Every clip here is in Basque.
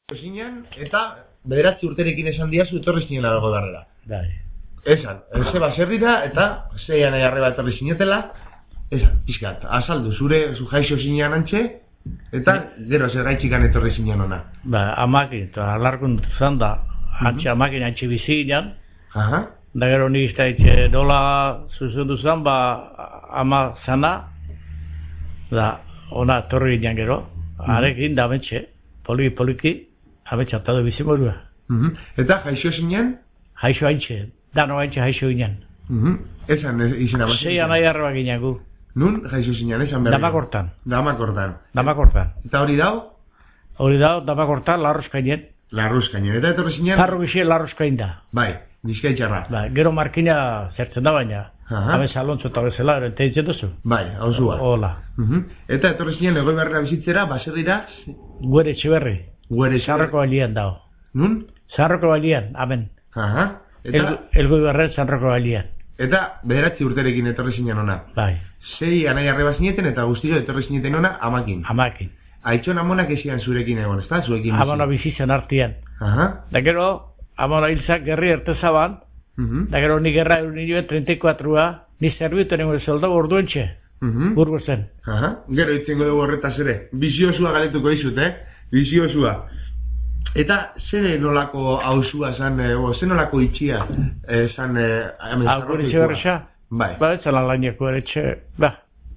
zinen, eta 9 urterekin esan diazu etorri zinen algo darrera. Bai. Esan, ze baserrira eta zeian arreba etorri zinetela, esan, pixkat, azaldu, zu jaixo zinean antxe, eta gero zer gaitxikan etorri zinen ona. Ba, amakin, eta alarkun zan da, antxe amakin antxe bizi ginen, da gero nik iztaitxe dola zuzendu zan, ba, ama zana, da, ona etorri ginen gero, arekin da ametxe, poliki, ametxe atado bizimorua. Eta jaixo zinen? Jaixo haintxe, dano haintxe jaixo ginen. Esan izan amazen? Zei anai arreba ginen gu. Nun jaixo zinen, esan behar? Damakortan. Eta hori dau? Hori dau, Damakortan, Larruzkainen. Larruzkainen, eta etorri zinen? Parro gizien Larruzkain da. Bai, Bizkaitxarra. Bai, gero markina zertzen da baina. Habe Salontzo eta bezala, enteitzen duzu? Bai, hauzua. Hola. Eta etorri zinen Elgoibarrera bizitzera, baserrira? Guere Etxeberri. Zarroko balian dao. Nun? Zarroko balian, amen. Elgoibarren Zarroko balian. Eta 9 urterekin etorri zinen ona? Bai. Zei anai arreba zineten eta guztio etorri zineten ona amakin? Amakin. Aitxon amonak ezian zurekin egon, ez da? Zuekin bizi? Amona bizitzen artian. Da gero, amona hilzak gerri ertezaban, da gero ni gerra nioen 34a, ni zerbitu nengo soldo orduentxe, burgo zen. Gero itzengo dugu horretaz ere. Biziozua galetuko izut, Biziozua. Eta zer nolako hausua zan, zer nolako itxia zan... Gure Etxeberrixa? Bai. Ba, etzan alaineko eretxe, ba.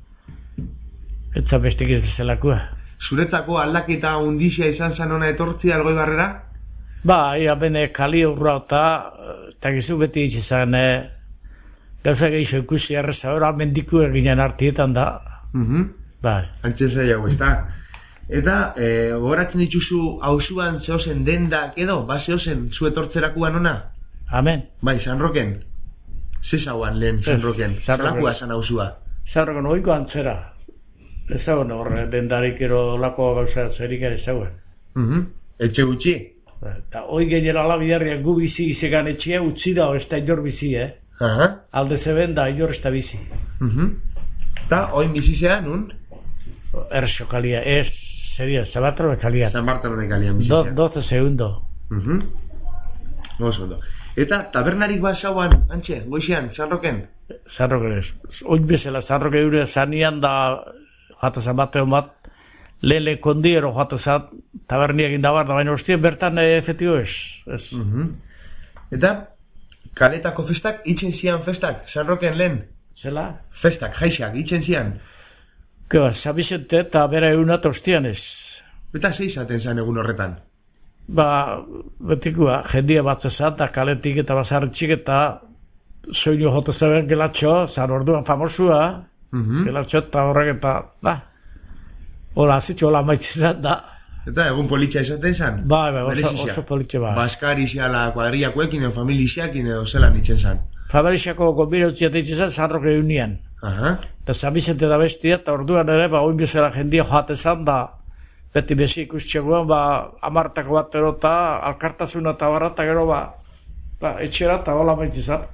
Etzan bestik ez zelakua. Zuretzako aldaketa undizia izan zan ona etortzia Elgoibarrera? Ba, bene kali urra eta gizu beti itxizan, gauza gehiago ikusi arreza, hori almendiku eginen artietan da. Bai. Antzezai hau, ez da? Eta, gogoratzen dituzu hausuan zehozen dendak edo, ba zehozen zu etortzerakuan ona? Amen. Bai, San Roken. Zezauan lehen San Roken. Zerlakua zan hausua? San Roken oiko antzera. Ezagun horre, dendarik ero lako gauza zerik ere ezagun. Etxe gutxi? Eta hoi genera alabidarriak gu bizi izegan etxea utzi da, ez da inor bizi, Alde zeben da inor ez da bizi. Eta hoi bizizea, nun? Erxo kalia, ez, seria, San Bartolo de Kalian. San Bartolo de Kalian bizizea. 12 segundo. Oso ondo. Eta tabernarik basauan, antxe, goizean, San Roken? San Roken ez. Oin bezala, San Roken eure zanian da, jata San Bateo bat, lehen kondiero jata zat, taberniak indabar da, baina hostien bertan efetio ez. Eta, kaletako festak, itxen zian festak, San Roken lehen? Zela? Festak, jaixak, itxen zian? Keba, Sabizente eta bera egunat hostian ez. Eta zei zaten zan egun horretan? Ba, betikua, jendia batzezat, da kaletik eta bazarritxik eta soinu jota zeben gelatxo, zan orduan famosua, gelatxo eta horrek eta, da, hola, azitxo, hola maitzizat, da. Eta egun politxa izaten zan? Ba, oso politxa, ba. Baskari ziala kuadriakoekin edo familiziakin edo zelan itzen zan? Familiziako kombinautziat itzen zan, San Roque unian. Eta Sabizente da bestia, eta orduan ere, ba, oin bezala jendia joatezan, da, beti bezi ikustxeguan, ba, amartako bat erota, alkartasuna eta barra, eta gero, ba, etxera eta hola maitzizat.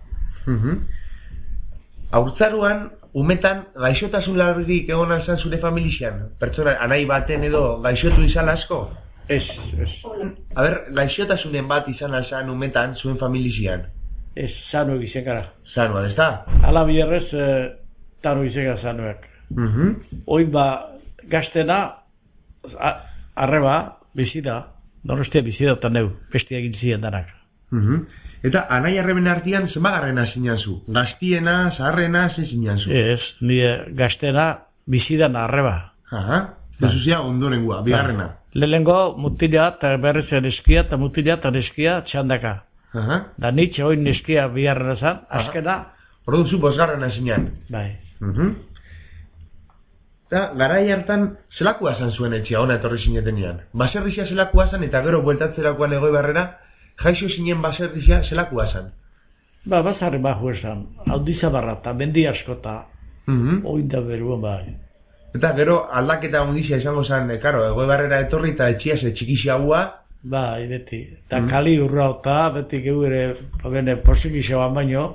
Haurtzaruan, umetan, gaixotasun larrik egon alzan zure familizian? Pertsona, anai baten edo gaixotu izan asko? Ez. A ber, gaixotasunen bat izan alzan umetan zuen familizian? Ez, zanu egizien gara. Zanua, ez da? Ala bierrez, tanu egizien gara zanuak. Oin ba, gaztena, arreba, bizida, norrestea bizida eta neu, bestia egin ziren danak. Eta anai arreben artian zenbagarrena zinean zu? Gaztiena, zaharrena, ze zinean zu? Ez, nire gaztena bizidan arreba. Zuzia ondorengua, bigarrena. Lehenengo mutila eta berriz neskia eta mutila eta neskia txandaka. Da nitxe oin neskia bigarrena zan, azkena. Ordu zu bosgarrena zinean? Bai. Eta garai hartan zelakua zan zuen etxea ona etorri zinetenean? Baserrizia zelakua zan eta gero bueltatzerakoan Elgoibarrera, jaixo zinen baserrizia zelakua zan? Ba, bazarri bajo esan, aldizabarra eta mendi askota, oinda beruan bai. Eta gero aldaketa ondizia izango zan, Elgoibarrera etorri eta etxia ze txikixiagua? Bai, beti. Eta kali urra eta beti geure, posikixoan baino,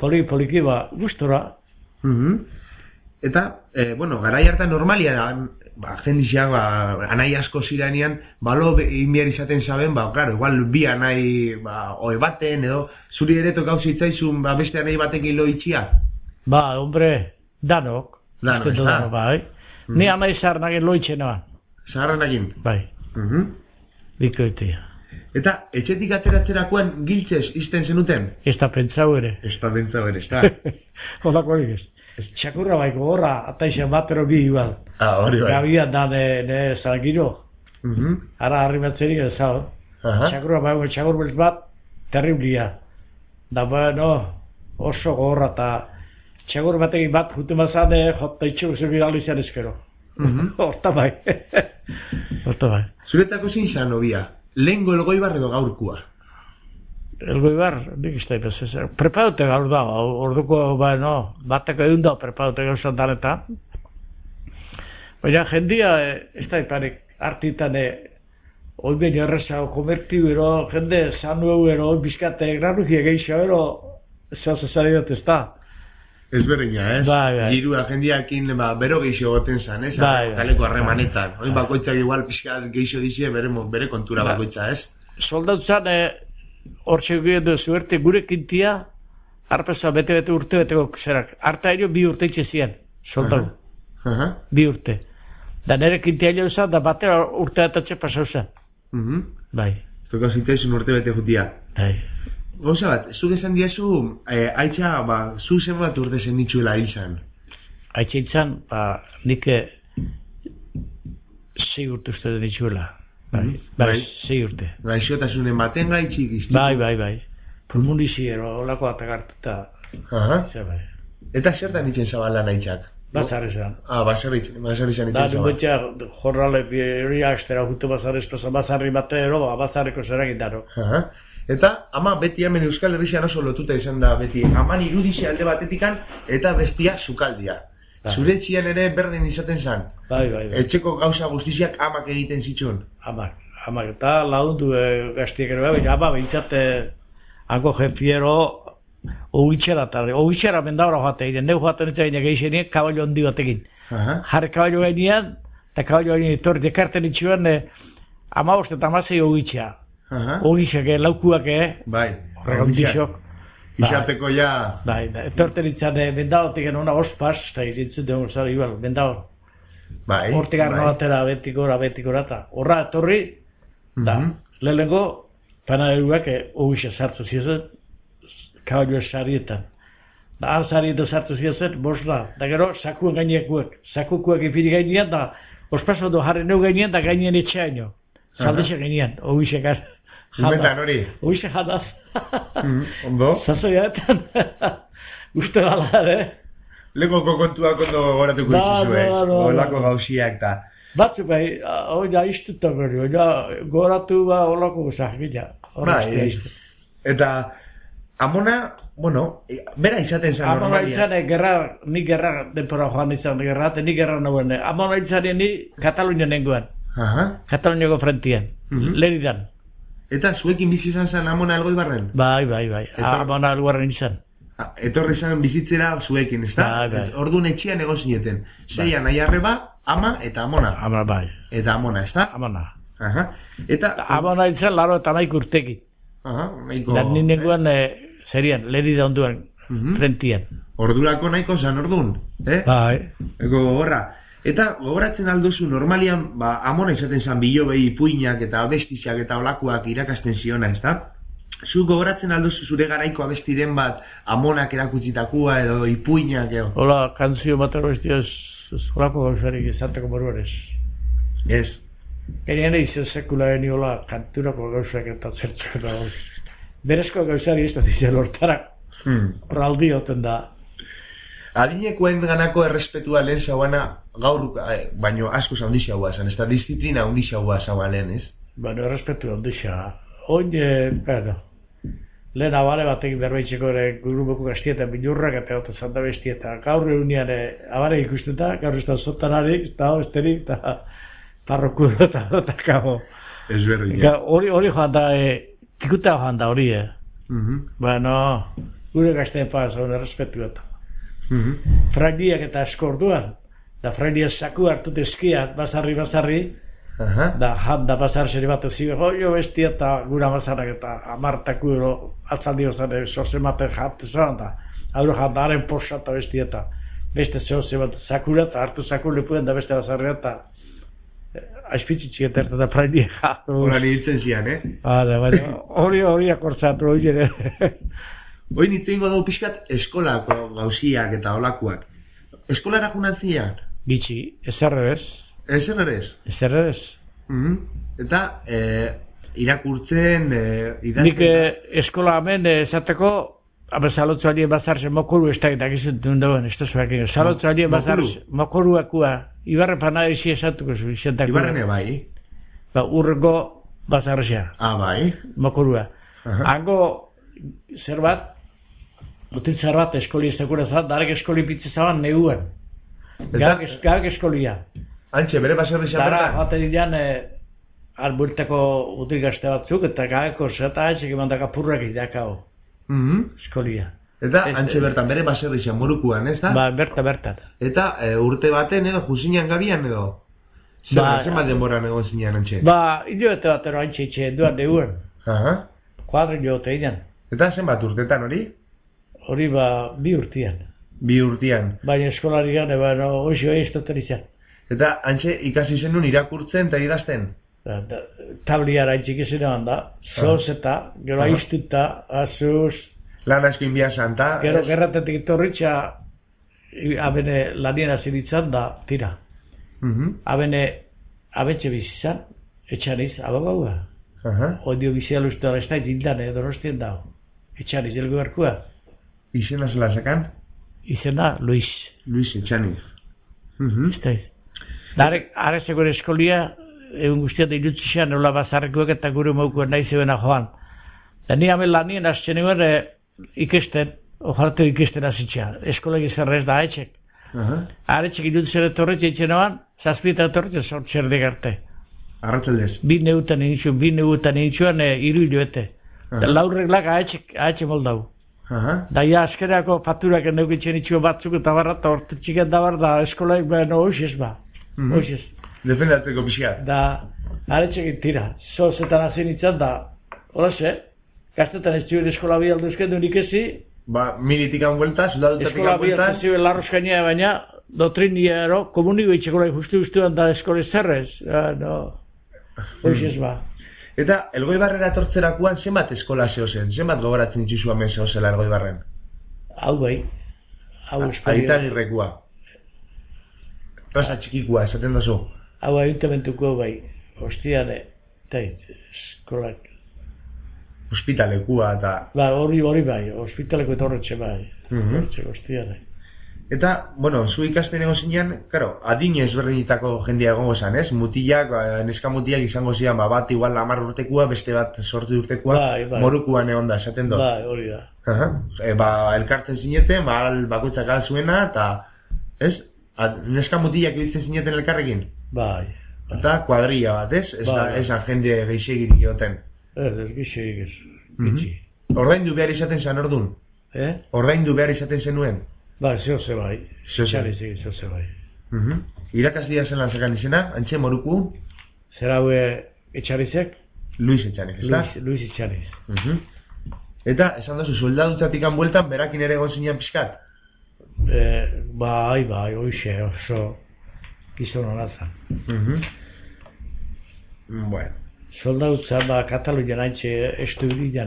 poliki ba, gustora. Eta, bueno, garai hartan normalian jendixeak, anai asko ziranean, balo inbiar izaten zaben, claro, igual bi anai, oe baten, edo, zuri ere tokau zitzaizun, beste anai batekin lo itxia? Ba, hombre, danok. Danok, bai. Ni anai zaharnagen lo itxenoan. Zaharnagen? Bai. Bikoitea. Eta, etxetik ateratzerakoan giltzez izten zenuten? Ez da pentsau ere. Ez da pentsau ere, ez da. Holako hori ez. Txakurra baiko horra, ataixen batero bi igual. Hori bai. Gabian da ne zalgiro. Ara harri batzerik ez zau. Txakurra baiko txakur beltz bat, terriblia. Da bueno, oso gorra eta txakur batekin bat jutu mazan, jota itxu zebi gali izan ezkero. Horta bai. Horta bai. Zuretako zin zan, nobia? Lehengo Elgoibar edo gaurkua? Elgoibar, nik izta ipaz ez. Prepaute gaur da, orduko, bateko egun da, prepaute gaur zantanetan. Baina jendia, ez da iparik, artitan, hoi ben erreza, komertiu ero, jende, zanu ero, bizkate, granuki egeixo ero, zehazazari dut ez da. Ez berdina, ez? Bai. Girua jendiakin, bero geixo goten zan, ez? Bai. Kaleko harremanetan. Hoi bakoitzak igual pixkat geixo dizie, bere kontura bakoitza, ez? Soldautzan, hortxe gure zuerte gure kintia, arpeza bete urte-beteko zerak. Arta ero 2 urte itxe ziren, soldau. 2 urte. Da nire kintia ero zan, da batera urte atatxe pasau zan. Bai. Zoko zitzaizun urte-bete jutia. Bai. Gauza bat, zuk esan diazu, haitxa, zu zen bat urte zen ditzuela izan? Haitxa izan, nik 6 urte uste ditzuela. Bai, 6 urte. Gaixotasunen baten gaitxik iztiku? Bai. Pulmunizi ero, olako atakartuta. Eta zertan itzen zabalan haitxak? Bazarri zan. Bazarri zan itzen zabalan. Da, jorrale, hori astera, jutu bazarri espesa, bazarri bate ero, bazarriko zerak indaro. Eta, ama beti hemen Euskal Herrian oso lotuta izan da beti, aman irudize alde batetikan, eta bestia sukaldia. Zure etxian ere berdin izaten zan. Bai. Etxeko gauza guztiziak amak egiten zituen. Amak, eta lagundu gaztiek ere, baina ama behintzate hango jefiero ogitxera mendaura joate egin, neu joaten eta egin egin kaballo handi batekin. Jarri kaballo gainean, eta kaballo gainean etorri dekarten itxuen, ama bost eta amasei ogitxea. Ogitxeak, laukuak, bai, horregondixok. Izateko ja... Bai, etorten itzan, bendaotik enona ospaz, eta irintzen dugu zari, bendaor. Bai, hortik arnoatera, betikora, eta horra etorri, da, lehenengo, panaderuak ogitxa sartu ziren, kaballo sarietan. Da, sarietan sartu ziren, bosla, da gero, sakuen gainekuek, sakukuek ipiri gainean, da, ospaz ondo jarri neu gainean, da gainean etxeaino. Zaldexek gainean, ogitxekar. Zumetan hori? Ogitxe jadaz. Ondo? Zazoiaetan. Uste gala, Legoko kontuak ondo goratuko izuzue. Olako gauziak eta... Batzu bai, oina iztuta berri, oina goratu ba olako guzak gila. Bai, eta amona, bera izaten zen normalia. Amona izan, ni gerra denpora joan izan gerra, eta ni gerra nagoen. Amona izan ni Katalunia nengoen. Kataluniako frentian, leridan. Eta zuekin bizi izan zen Amona Elgoibarren? Bai. Amona Elgoibarren izan. Etorri izan bizitzera zuekin, ez da? Bai. Orduan etxian egozineten. Zeian aiarreba, ama eta Amona. Amona, bai. Eta Amona, ez da? Amona. Eta... Amona izan laro eta naik urtekin. Nahiko... Da ninengoan, zerian, lerida onduan, frentian. Ordurako nahiko zan orduan, Bai. Ego gogorra. Eta gogoratzen alduzu normalian, Amona izaten zan bilobei ipuinak eta abestizak eta olakoak irakasten ziona, ez da? Zu gogoratzen alduzu zure garaiko abestiren bat Amonak erakutsitakua edo ipuinak edo? Hola, kanzio matero bestia ez olako gauzarik izateko moruan ez. Ez. Gainera izan sekula eni hola kanturako gauzak eta zertzeko da gauz. Berezko gauzari ez da dizien lortarak. Horraldi hoten da. Adinekoen ganako errespetua lehen zauana gaur, baino asko zaundixaua esan, ez da disiplina ondixaua zaua lehen, ez? Baina errespetua ondixaua. Oin, lehen abare batekin berbaitzeko ere guruboko gaztietan bilurrak eta gota zanda bestietan. Gaur egunean abare ikusten da, gaur ez da zotanarik, ez da esterik, eta parroku eta kabo. Ez berdina. Hori joan da, tikuta joan da hori, Bueno, gure gazteen paz, hori errespetua eta. Frangiak eta asko orduan, Da fraidia saku hartu dezkiat, basarri, da jan da basar seri bat zibe, jo bestia eta gura basarak eta amartaku ero atzaldio zare sozematen jatu zan, da auro jandaren posa eta bestia eta beste zehose bat sakura eta hartu sakur lepuen da beste basarri eta aizpitzitzik eta da fraidia jatu. Horan hiltzen zian, Hori akortzatu hori ere. Hoi nintzen dugu pixkat eskolako gauziak eta olakuak. Eskolara junan zian? Gitxi, ezerrebez. Ezerrebez? Eta irakurtzen, idazten... Nik eskola hemen esateko, salotzu alien bazarzen mokuru ez da egizun duen, ez da zuak egin. Salotzu alien bazarzen mokoruakua, Ibarren panadezi esatuko zu, izentako. Ibarrene bai? Urrengo bazarrezea. Bai? Mokorua. Hango zerbat, Mutin zerbat eskoli ez dakura zat, darek eskoli pitzezaban neuen. Gak eskolia. Antxe, bere baserri xapertan? Dara, jate dilean, albuerteko util gazte batzuk, eta gageko zeta haitxek emandaka purrak idakao. Eskolia. Eta antxe bertan, bere baserri xan morukuan, ez da? Ba, bertan. Eta urte baten edo, juzinean gabian edo? Zer denboran egon zinean antxe? Ba, idioete batero antxe itxe, duan deuen. Kuadri jote idan. Eta zenbat urtetan hori? Hori ba, 2 urtean. 2 urtean. Baina eskolari gane, hoxio eiztoten izan. Eta antxe ikasi zenun irakurtzen eta idazten? Tabliara itxik izan da, zoz eta, gero aiztuta, azuz... Lan asko inbia santa... Gero gerratetik torritxa, abene lanien aziritzan da, tira. Abene, abetxe bizizan, etxaniz, abogaua. Odio bizia luztu ala ez da, dindan, donostien da. Etxaniz, elgo berkua. Izena zela zakan? Izena, Luis. Luis Etxaniz. Darek, arezeko eskolia, egun guztiat irutzixan, nola bazarrekoek eta gure maukoen nahi zebena joan. Da ni hamen lanien azten eguen ikesten, ojalatu ikesten azitxea. Eskola gizarrez da haetxek. Haetxek irutzera torretxe itxenoan, zazpita torretxe sortxer degarte. Arratzeldez? 2 neutan initxuan 3 hiloete. Laurreglak haetxek moldau. Daia askerako fakturak neukitzen itxio batzuk eta barra eta orte txiken da bar da eskolaik behar hoxez ba. Hoxez. Defendatzeko pixkat. Da, haretxekin tira. Zozetan azien itzat da, horaxe, gaztetan ez zibir eskola bi alduzken dunik ezi. Ba, militikan buelta, soldadutatik buelta. Eskola bi alduzken larroskainea baina, dotrinia ero, komuniko itxekola justu-justuan da eskole zerrez. No, hoxez ba. Eta, Elgoibarrera etortzerakoan zenbat eskola zehozen? Zenbat gogoratzen txizua men zehozela Elgoibarren? Hau bai. Hau eskolia. Aitagirrekua. Plaza txikikua, esaten dozu? Hau ayuntamentuko bai. Hostiane, eskolak. Hospitalekua eta... Ba, hori bai. Hospitaleko eta horretxe bai. Hostiane. Eta, bueno, zu ikasten egon zinean, karo, adine ezberdinitako jendea egongo zan, ez? Mutilak, neska mutilak izango zian, bat igual 10 urtekua, beste bat 8 urtekua, morukuan egon da, esaten dut. Bai, hori da. Ba, elkartzen zineten, bakoitzak zuena, eta, ez? Neska mutilak ibiltzen zineten elkarrekin? Bai. Eta kuadrilla bat, ez? Esan jende geixegirik egoten. Ez geixegirik ez. Ordaindu behar izaten zan ordun? Ordaindu behar izaten zenuen? Ba, zehose bai. Zehose bai. Irakasdia zelan zekan izena, antxe moruku? Zer haue Etxarizek? Luis Etxaniz, ez da? Luis Etxaniz. Eta, esan dozu, soldadutzatik bueltan, berakin ere egon zinean pixkat? Bai, hoxe, oso gizon horazan. Bueno. Soldadutza, Katalunian haintxe estudian,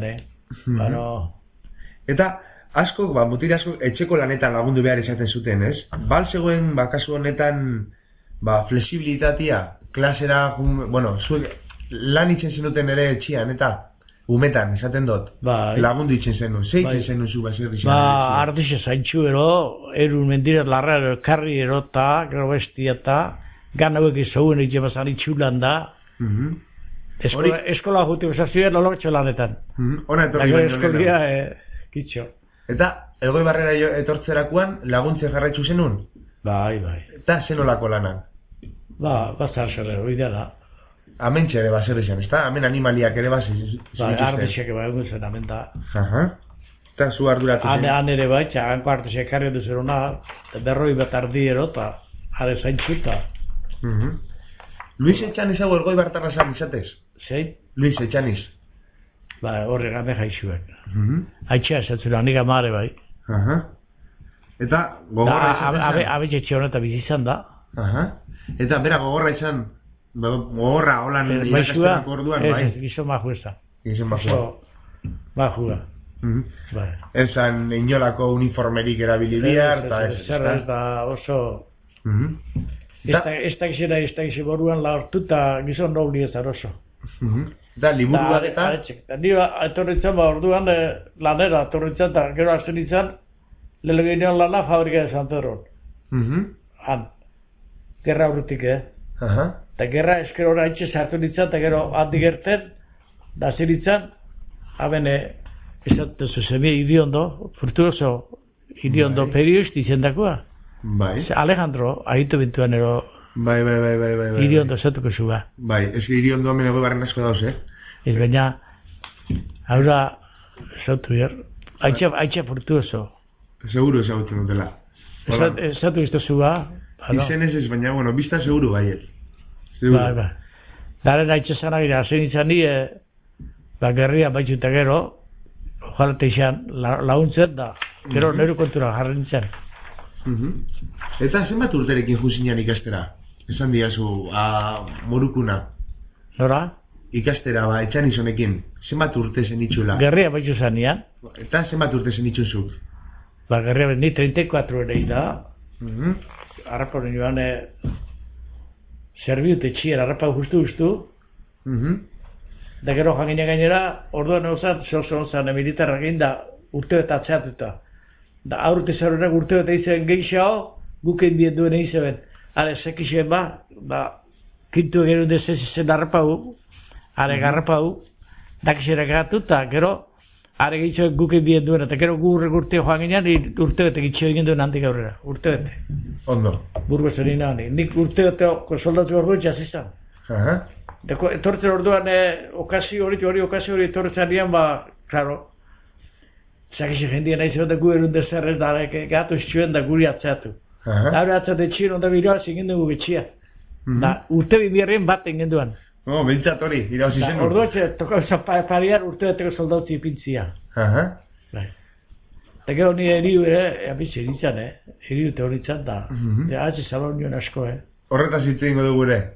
Eta, asko, mutil asko, etxeko lanetan lagundu behar izaten zuten, ez? Bal zegoen, kasu honetan, flexibilitatea, klasera, zuek lan itzen zenuten ere etxian, eta umetan, esaten dut, lagundu itzen zenun, zeitzen zenun zu baserri zen? Ardixe zaintxu ero, erun mendiret larra ero, karri erota, gero bestia eta, gan hauek izauen itxemazan itxulan da, eskola juti bezazioen olortxo lanetan. Hona etorri baino eskolia, kitxo. Eta, Elgoibarrera etortzerakoan laguntze jarraitzu zenun? Bai. Eta zenolako lanan? Bazar zer, oidea da. Amentxe ere baserri zen, ez da? Hemen animaliak ere bazi. Ardexek egun zen, amen da. Eta zu arduratu zen? Han ere bai, txaganko ardexek karri duzerona, berroi bat ardiero, eta are zaintzuta. Luis Etxaniz hau ergoi bartarra zan izatez? Zein? Luis Etxaniz. Ba, horre game jaixuek. Haitxea esatzura, nik amare bai. Eta gogorra izan zen? Abetxe honetan bizizan da. Eta bera gogorra izan, gogorra holan irakastenak orduan, bai? Ez, gizon baju eza. Gizon baju. Bajua. Ezan inolako uniformerik erabili bihar, eta ez da oso... Ez da gizera boruan laurtuta gizon nobli ez oso. Da, liburuak eta... Ni etorritzen orduan lanera, etorritzen eta gero azten izan, lehelo ginean lana fabrika de Santoron. Han. Gerra urrutik, Eta gerra esker hori haitxe sartu nintzen, eta gero handi gerten, da ziritzen, habene, esaten zuzemi idiondo, furtuoso idiondo periodista izendakoa. Bai. Alejandro, ahitu bintuan ero... Bai. Idiondo esatuko zua. Bai, ez idiondo hemen ego barren asko dauz, Ez baina, haura, esatu bier, haitxe furtuoso. Seguro esagutzen dutela. Esatu izto zua. Izen ez, baina, bueno, bizta seguro baiet. Bai. Daren haitxe zanak ira, zen izan ni, gerria baitzuta gero, ojalate izan launtzen da, gero neru kontura jarren izan. Eta zenbat urterekin juzinean ikastera? Esan diazu, morukuna. Nora? Ikastera, Etxaniz honekin. Zenbat urte zen itxula? Gerria baitzu zanean. Eta zenbat urte zen itxuzuk? Gerria ni 34 ere da. Arrapa hori joan zerbiute txier, arrapa justu. Da gero jangine gainera, orduan eusat, zan militarra egin da urte eta atzeatuta. Da aurte zerrenak urte eta izan gehiago, guken dien duen izan. Hale, sekizien kintu egin dezez izan arrapau, hale garrapau, dakizera gatu eta gero, hale gehiago guken dien duen, eta gero gurre urte joan ginean, urte bete gitxio egin duen handik aurrera, urte bete. Ondo. Burgo zen honi. Nik urte bete soldatu hor goitxaz izan. Etortzen orduan, okazio hori etortzen dian, klaro, zakizik jendien nahi zuen da gu erun dezerrez da, gatu iztuen da guri atzeatu. Da hori atzeatu txin, onda biroaz egin dugu getxia. Da urte bimierren bat egin duen. Bentsat hori, irauz izen. Orduan, toko parian urte beteko soldauzi ipintzia. Eta gero ni eriu abitxe eritzan, eriu te horitzan da. Hatxe salon nion asko, Horretaz hitz egingo dugu ere.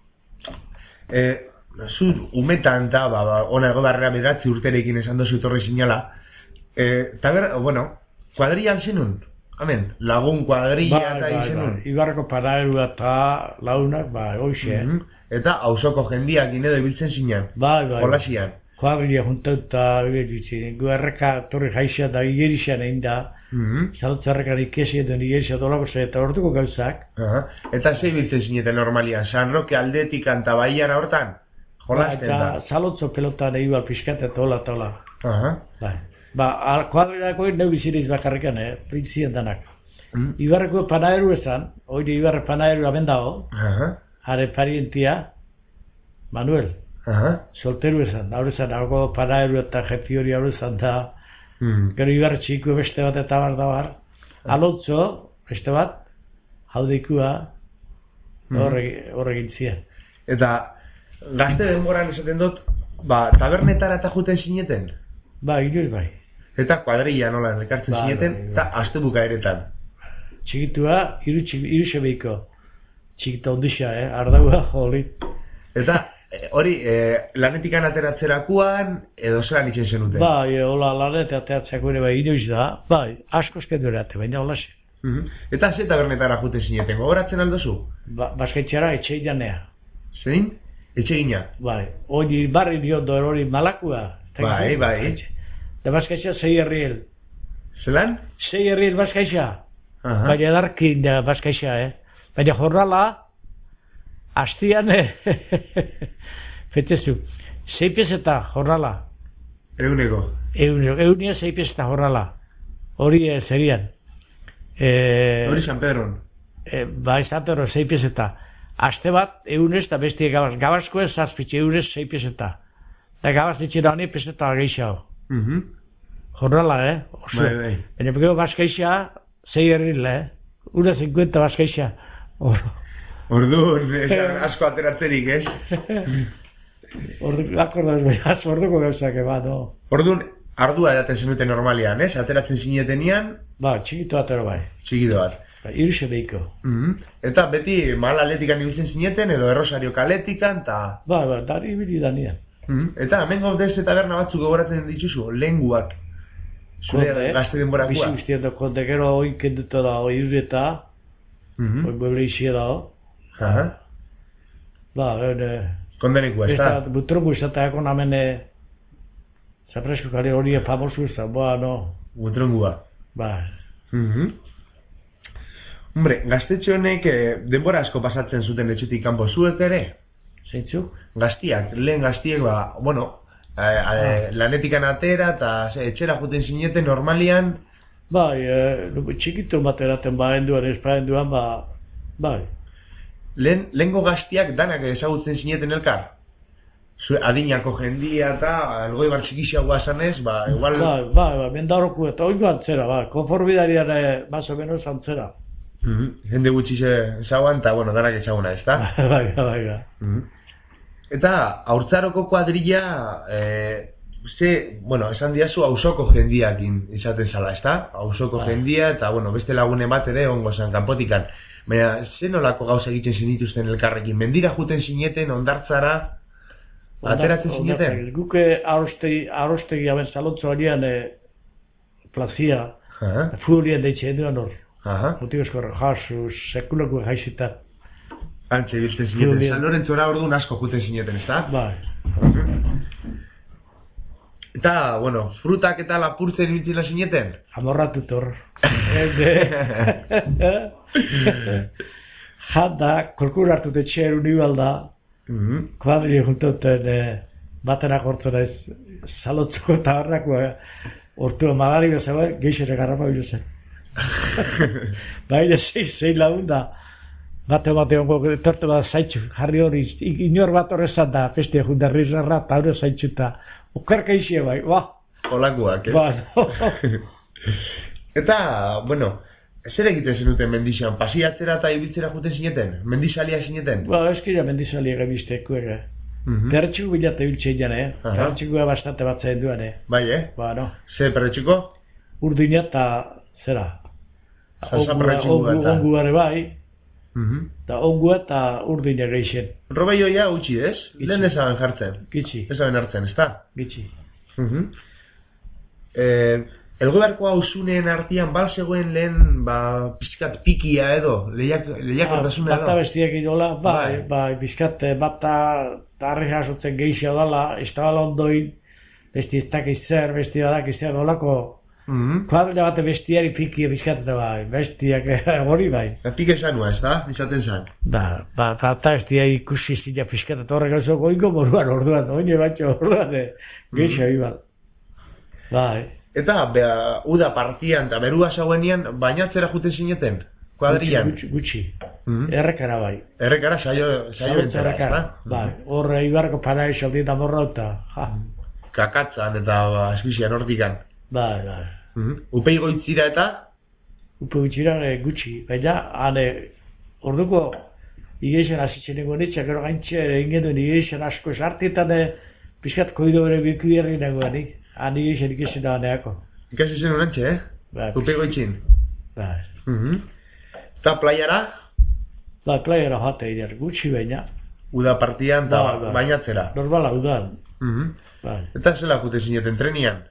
Zu umetan eta, ona ego barrera bedatzi urterekin esan dozu etorri zinala. Eta kuadrilla zenun? Amen, lagun kuadrilla eta izenun? Ibarreko paraeru eta launak, oixe. Eta hausoko jendiak inedo ibiltzen zinean? Holasian? Kuadrilla juntauta, gu erreka torri jaixia da igerixan egin da. Zalotzarrekan ikesi edo igerixan dolako eta hortuko gauzak. Eta ze ibiltzen zineten normalian? San Roque aldetik anta baiara hortan? Jolasten da? Eta zalotzo pelotan egin pixkat eta hola. Kuadrilako neu biziriz bakarrikan, printzien danak. Ibarreko panaeru esan, oide Ibarre panaeru abendago, hare parientia, Manuel, solteru esan, hau esan, hau panaeru eta jefi hori hau esan da, gero Ibarre txiku beste bat eta bar, alotzo, beste bat, hau deikua, horregin zian. Eta, gazte denboran esaten dut, tabernetara eta juten zineten? Inoiz bai. Eta kuadrilla nola elkartzen zineten, eta astebuka eretan. Txikitua, iru sebeiko. Txikita ondixia, ardaua, jolit. Eta hori, lanetikan ateratzerakuan, edo zelan itxen zenuten? Hola, lanet ateratzerako ere inoiz da. Asko eskendu erate, baina hola zen. Eta ze tabernetara juten zineten, gogoratzen aldozu? Baskaitxara, etxe janea. Zein? Etxe gina? Hori barri diondo hori malakua. Bai. Da Baskaitxa 6 herriel. Zelan? 6 herriel Baskaitxa. Baina edarkin da Baskaitxa, Baina jornala, hastian, fetezu, 6 piezeta jornala. Eguneko? Egunia 6 piezeta jornala. Hori serian. Hori San Pedron? San Pedron 6 piezeta. Aste bat, egunez eta bestie gabaz. Gabazko ez zazpitxe, egunez 6 piezeta. Eta gabaz ditxera honi peseta gehiago. Jornala, Baina pekeo Baskaixa, 6 herril, Una 50 Baskaixa. Orduan, asko ateratzerik, ez? Orduko gauzak, no? Orduan, ardua edaten zenuten normalian, ez? Ateratzen zinetenian? Ba, txikito atero bai. Txikito bat. Iruxe behiko. Eta beti mal atletikan ibiltzen zineten, edo Errosario kaletikan, eta... Ba, dari ibili da nian. Eta, hemen gaudez eta berna batzuk gogoratzen dituzu, lenguak. Zure gazte denborakua. Bizi guztien da, konde gero hoi kenduta da, hoi urreta, hoi mueble izia da. Ba, kondenekua, ez da? Butrogu izateako namen zapresko kari hori famosu ez da, ba, no. Butrongua. Ba. Hombre, gaztetxe honek denbora asko pasatzen zuten etxetik kanpo zuek ere? Zeintzuk? Gaztiak, lehen gaztiek, ba, bueno, lanetikan atera eta etxera juten zineten normalian? Bai, txikito bateraten ba, enduan, ba, bai. Lehengo gaztiak danak ezagutzen zineten elkar? Adinako jendia eta algoi bar txikixiagoa zanez, ba, igual... Ba, mendaroku eta oingo antzera, ba, konformidarian más o menos antzera. Jende gutxi zauan eta, bueno, danak ezaguna, ez da? Bai. Eta, haurtzaroko kuadrilla, bueno, esan diazu, auzoko jendiakin izaten zala, ez da? Auzoko jendia eta, bueno, beste lagune bat ere ongo zan kanpotikan. Baina, ze nolako gauza egiten zinituzten elkarrekin? Mendira juten zineten, ondartzara, ateratzen zineten? Guke arrostegi aben zalontzo harian plazia, furien deitxe eduan hor. Motibezko jasu, sekulako jaizita. Antxe, biltzen zineten. San Lorentzora orduan asko juten zineten, ez da? Bai. Eta, bueno, frutak eta lapurtzen ibiltzen zineten? Amorratut hor. Janda, kolkur hartut etxean unibalda, kuadri juntuten batenak hortzen ez, salotzeko eta barrakoa, hortu magari bezala, geixere garrapa biluzen. Baina zein lagun da, bate ongo, torte bat zaitxu, jarri hori, inor bat horrezan da, festia jundarri zarra, eta hori zaitxu eta, okarka izie bai, ba. Olakoak, Ba, no. Eta, bueno, zer egiten zenuten mendixan? Pasiatzera eta ibiltzera juten zineten? Mendizalia zineten? Ba, eskira mendizalia gabizteko ere. Perretxuko bilate biltzen jane, perretxukoa bastante bat zain duan, Bai, Ba, no. Ze perretxuko? Urdina eta zera. Salsa perretxukoa eta... Onguare bai, eta ongua eta urdina geixen. Robeioia utxi, ez? Lehen ezaben jartzen. Gitxi. Ezaben hartzen, ez da? Gitxi. Elgoibarko hausuneen artean bal zegoen lehen, ba, pizkat pikia edo, lehiakortasuna edo? Bata bestiak idola, bai, pizkat bata tarri jasotzen geixia dala, ez da bala ondoin, besti ez dakiz zer, besti badak izan olako, kuadra bate bestiari pikia pizkat eta bai, bestiak hori bai. Pike zanua, ez da? Izaten zan? Bata bestia ikusi zila pizkat eta horrek oso goiko moruan orduan, oine batxo orduan, geixia ibal. Bai. Eta, uda partian eta berua zauenian, bainatzera juten zineten? Kuadrian? Gutxi. Errekara bai. Errekara saio entzera, ez da? Bai, horre ibarko paraixo dieta morra eta, Kakatzan eta asfixian hortikan. Bai. Upei goitzira eta? Upei goitzira gutxi, baina, orduko igeixen azitzen egon etxak, gero gaintxe ingen duen igeixen asko esartietan pizkat koido bere biku herri nagoenik. Ani igeixen ikesin da baneako. Ikasi zen urantxe, Upei goitzin? Bai. Eta playara? Bai, playara jate idear, gutxi baina. Uda partian eta bainatzera? Normala, udan. Eta zela jute zineten, trenian?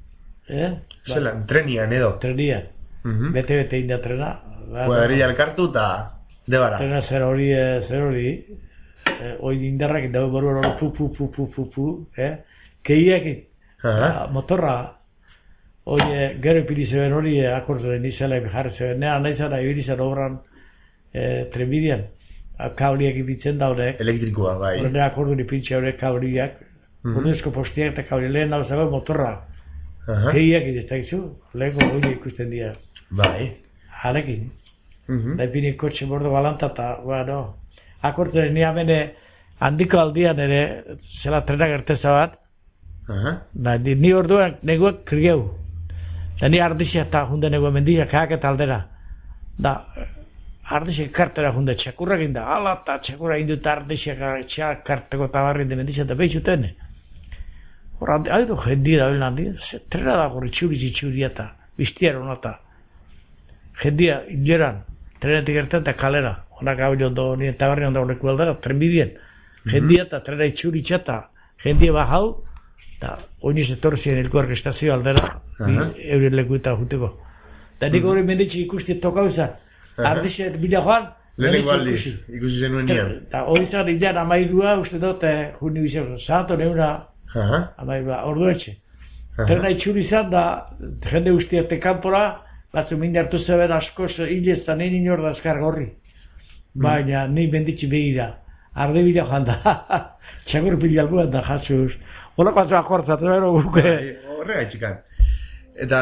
Zela, trenian edo? Trenian. Bete inda trena. Kuadrilla elkartu eta debara? Trena zer hori. Oin indarrak dago boruan hori fu, keiak motorra. Oie, gero ipili zeben hori akortzen izela jarri zeben. Nea nahi zara ibilizan obran trenbidean. Kabliak ipitzen daude. Elektrikoa, bai. Horren akordun ipintxe hori kabliak. Ordezko postiak eta kabli lehen dago zeben motorra. Keiak ideztakizu, lehenko hori ikusten dira. Bai. Harekin. Da ipini kotxe bordo balanta eta, bueno, akortzen ni amene handiko aldian ere, zela trena gerteza bat, ni orduan neguak krigeu. Da ni ardizia eta junde neguak mendiak eta aldera. Da, Ardexek kartera junde txakurrak inda, ala eta txakurrak indu eta ardexek txak karteko tabarri demendizia eta behitxuten. Horra, haidu jendia da belan, trena da gorri txuri eta biztiar honata. Jendia ingeran, trenetik erten eta kalera. Honak hau jondo, nien tabarri onda horreku aldera, trenbidien. Jendia eta trena itxuri txata, jendia bahau, eta oiniz etorzien elkoark estazio aldera, euren leku eta juteko. Eta nik hori menditxe ikusti tokau izan. Ardixe bila joan, lehenengo aldiz, ikusi zenuen nian. Eta hori zan indian amairua, uste dut, juni bizan, santo neuna amairua, ordu etxe. Trena itxuri izan da, jende guztiarte kanpora, batzu mindi hartu zeben askoz hilez eta nahi inor da azkar gorri. Baina, nahi menditxe begira, arde bila joan da, txakur pilalguan da, jasuz. Horako atzua akortzatu, guke. Horrega txikan. Eta,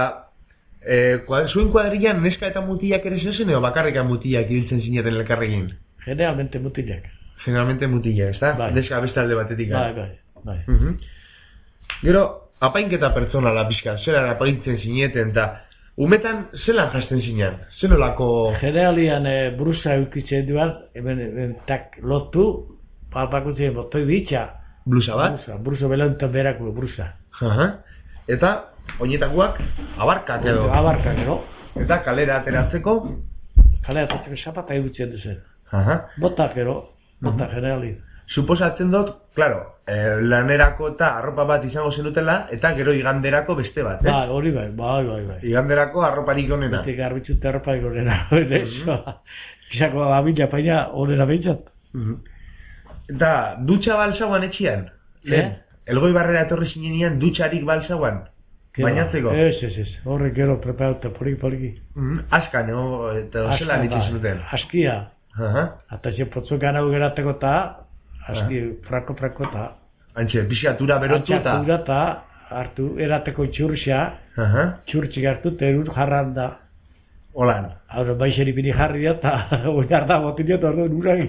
zuen kuadrilan neska eta mutilak ere zezen edo bakarrika mutilak ibiltzen zineten elkarrekin? Generalmente mutilak. Generalmente mutilak, ez da? Bai. Neska beste alde batetik. Bai. Gero, apainketa pertsonala pixka, zelan apaintzen zineten eta umetan zelan jasten zinean? Zenolako... Generalian brusa eukitzen duan, hemen tak lotu, palpakutzen botoi bitxa. Blusa bat? Brusa belantan berako brusa. Eta, oinetakoak, abarkak edo. Abarkak edo. Eta kalera ateratzeko? Kalera ateratzeko zapata egutzen duzen. Botak edo, botak generali. Suposatzen dut, klaro, lanerako eta arropa bat izango zenutela, eta gero iganderako beste bat, Bai, hori bai. Iganderako arroparik onena. Beste garbitzute arroparik onena. Gizako abila paina onena behintzat. Eta dutxa balzauan etxian? Elgoi barrera etorri zinean dutxarik balzauan? Bainatzeko? Ez. Horrek gero preparauta poliki. Aska, no? Eta zelan itxu zenuten? Askia. Eta ze potzu ganau gerateko eta aski frako eta antxe, bixiatura berotu eta antxatura eta hartu erateko txurxa, txurtxik hartu terur jarran da. Holan. Hau baixeri bini jarri da eta oinar da botilio eta orduan uragi.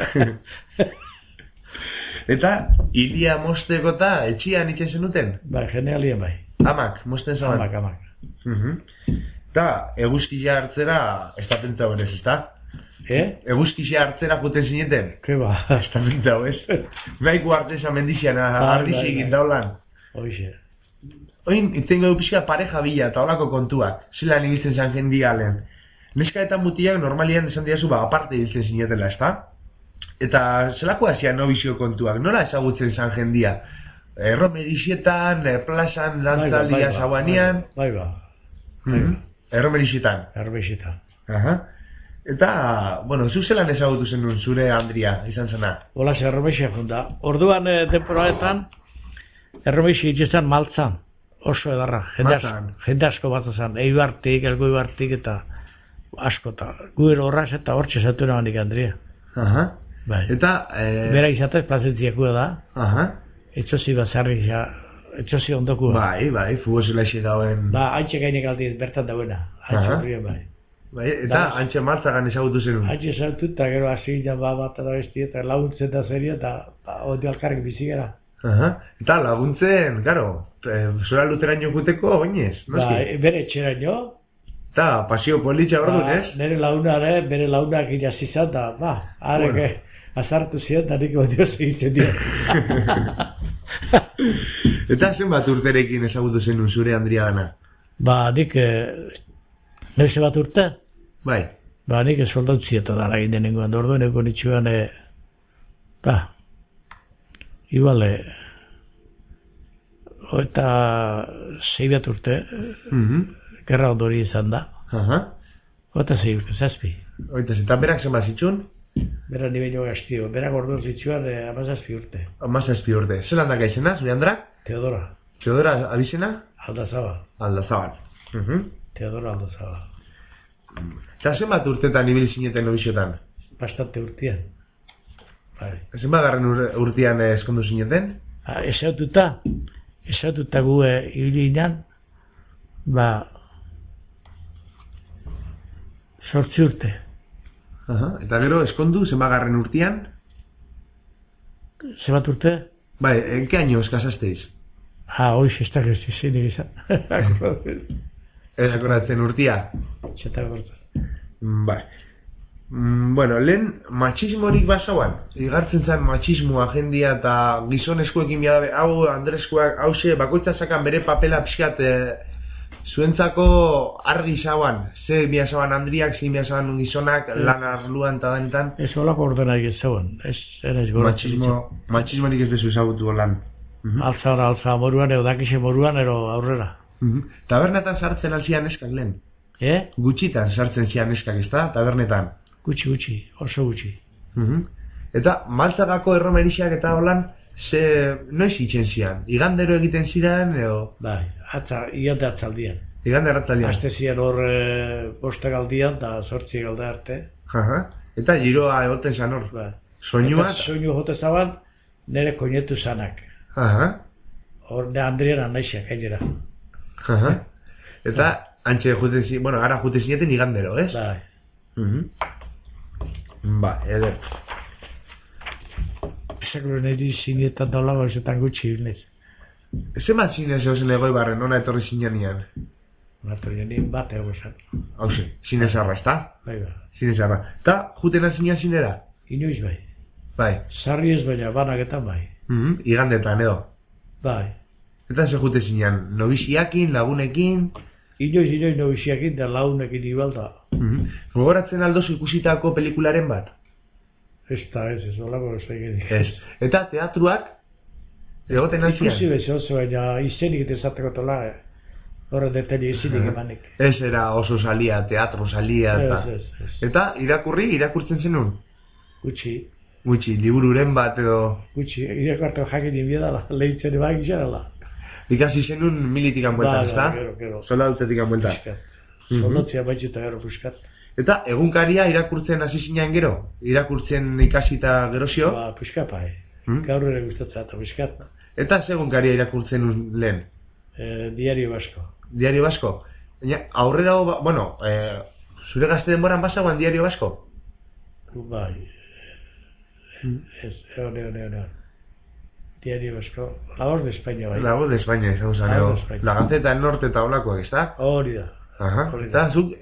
Eta ilia mosteko eta etxian itxen zenuten? Bai, generalien bai. Amak, mosten zaban? Amak. Eta eguzkia hartzera estapentza horrez, ez da? Eguzkia hartzera juten zineten? Ke ba? Estapentza horrez. Baiko artesa mendizian, ardizik indaulan. Hoxe. Oin, itengo du pixka pareja bila eta holako kontuak. Zelan ibiltzen zan jendia lehen. Neska eta mutiak normalian esan diazu aparte ibiltzen zinetela, ez da? Eta zelako hasian nobizio kontuak, nola ezagutzen zan jendia? Erromerixetan, plazan, dantzalia zabanean... Bai. Erromerixetan? Erromerixetan. Eta, bueno, zu zelan ezagutu zenun zure Andria izan zena? Hola, erromerixia funda. Orduan, temporaletan, erromerixia itxezan maltzan. Oso edarra. Jende asko bat zan. Eibartik, Elgoibartik eta asko eta. Guero horraz eta hortxe zatu nabanik Andria. Bai. Eta... Bera izatez plazentziakua da. Etxosi bazarri, etxosi ondokua. Bai, fugozela isi dauen... Haintxe gainek aldiz bertan dauena. Haintxe horrien bai. Eta haintxe martzagan ezagutu zenun? Haintxe ezagutu eta gero hasi ginen bat eta besti eta laguntzen da zerio eta hori alkarrik bizigera. Eta laguntzen, karo, zora luteraino guteko oinez, noski? Bere etxeraino. Eta pasio politxa hor dut, ez? Nere launare, bere launak inazizan da, areke... Azartu ziren, da nik odioz egiten dira. Eta zenbat urterekin ezagutu zenun zure Andria gana? Nik... Nese bat urte? Bai. Nik soldautzieta da egin denengoan. Orduan eko nitsuan... Igual... Eta... 6 bat urte... Gerra ondori izan da. Eta 6 urte, 7. Eta berak zenbat zitsun? Bera ni baino gaztio, berak orduan zitsuan 17 urte. 17 urte. Zelan daka izena, zure Andrak? Teodora. Teodora abizena? Aldazabal. Teodora Aldazabal. Eta zenbat urtetan ibili zineten nobiziotan? Bastante urtean. Zenbat garren urtean eskondu zineten? Esaututa gu ibili inan, 8 urte. Eta gero, eskondu, zenbagarren urtean? Zenbat urte? Bai, ¿en qué año os casasteis? Hoy se está que estoy sin izan. Erakoratzen urtea? Txeta gortu. Bai. Bueno, lehen matxismorik basauan. Igartzen zen matxismoa jendia eta gizonezkoekin bia dabe, hau andrezkoak, hause, bakoitza zakan bere papela pixkat zuentzako argi zauan. Ze bia zauan andriak, ze bia zauan gizonak, lan arluan eta denetan. Ez holako ordenak ez zauan. Ez goratzen. Matxismorik ez dezu ezagutu lan. Alza moruan, edo dakixe moruan, edo aurrera. Tabernetan sartzen alzian neskak lehen? Gutxitan sartzen zian neskak, ez da? Tabernetan. Gutxi, oso gutxi. Eta Maltzagako erromerixak eta holan, noiz itzen zian? Igandero egiten ziren, edo? Bai, igande atzaldian. Igande atzaldian. Aste zian hor bostak aldian, eta 8 galde arte. Eta giroa egoten zan hor? Bai. Soinua? Eta soinu jote zaban, nire koinetu zanak. Hor ne Andriana naixak, gainera. Eta, antxe juten ziren, bueno, ara juten zineten igandero, ez? Bai. Ba, eder. Esakuro niri zinetan daulago ezetan gutxi hilnez. Zemat zinez eusen egoi barren, nona etorri zinean? Etorri nien bat egozan. Hauze, zinezarra, ez da? Bai, bai. Zinezarra. Ta, jutena zinean zinera? Inoiz bai. Bai. Sarri ez baina, banaketan bai. Igandetan, edo? Bai. Eta ze jute zinean, nobiziakin, lagunekin? Inoiz nobiziakin da lagunekin ibalda. Gogoratzen aldozu ikusitako pelikularen bat? Ez, olako ez egin. Ez. Eta teatruak, egoten alzian? Ikusi bezo oso, baina izenik eta esateko tola, horren deteni izenik emanik. Ez era oso salia, teatro salia, eta... Ez. Eta irakurtzen zenun? Gutxi, libururen bat edo... Gutxi, irakartu jakin inbiedala, lehitzen eban gizarala. Ikasi zenun militikan bueltan, ez da? Gero. Soldadutzetik bueltan. Soldatzea baitzuta gero puskat. Eta egunkaria irakurtzen hasi zinean gero? Irakurtzen ikasita gerozio? Ba, puskat bai. Gaur ere gustatzen eta puskat. Eta ze egunkaria irakurtzen lehen? Diario Basko. Diario Basko? Aurrera, bueno, zure gazte denboran basagoan Diario Basko? Bai. Ez, egon. Diario Basko. La Voz de España, bai. La Voz de España, ez hau zaneo. La Gaceta del Norte eta olakoak, ez da? Hori da. Eta zuk,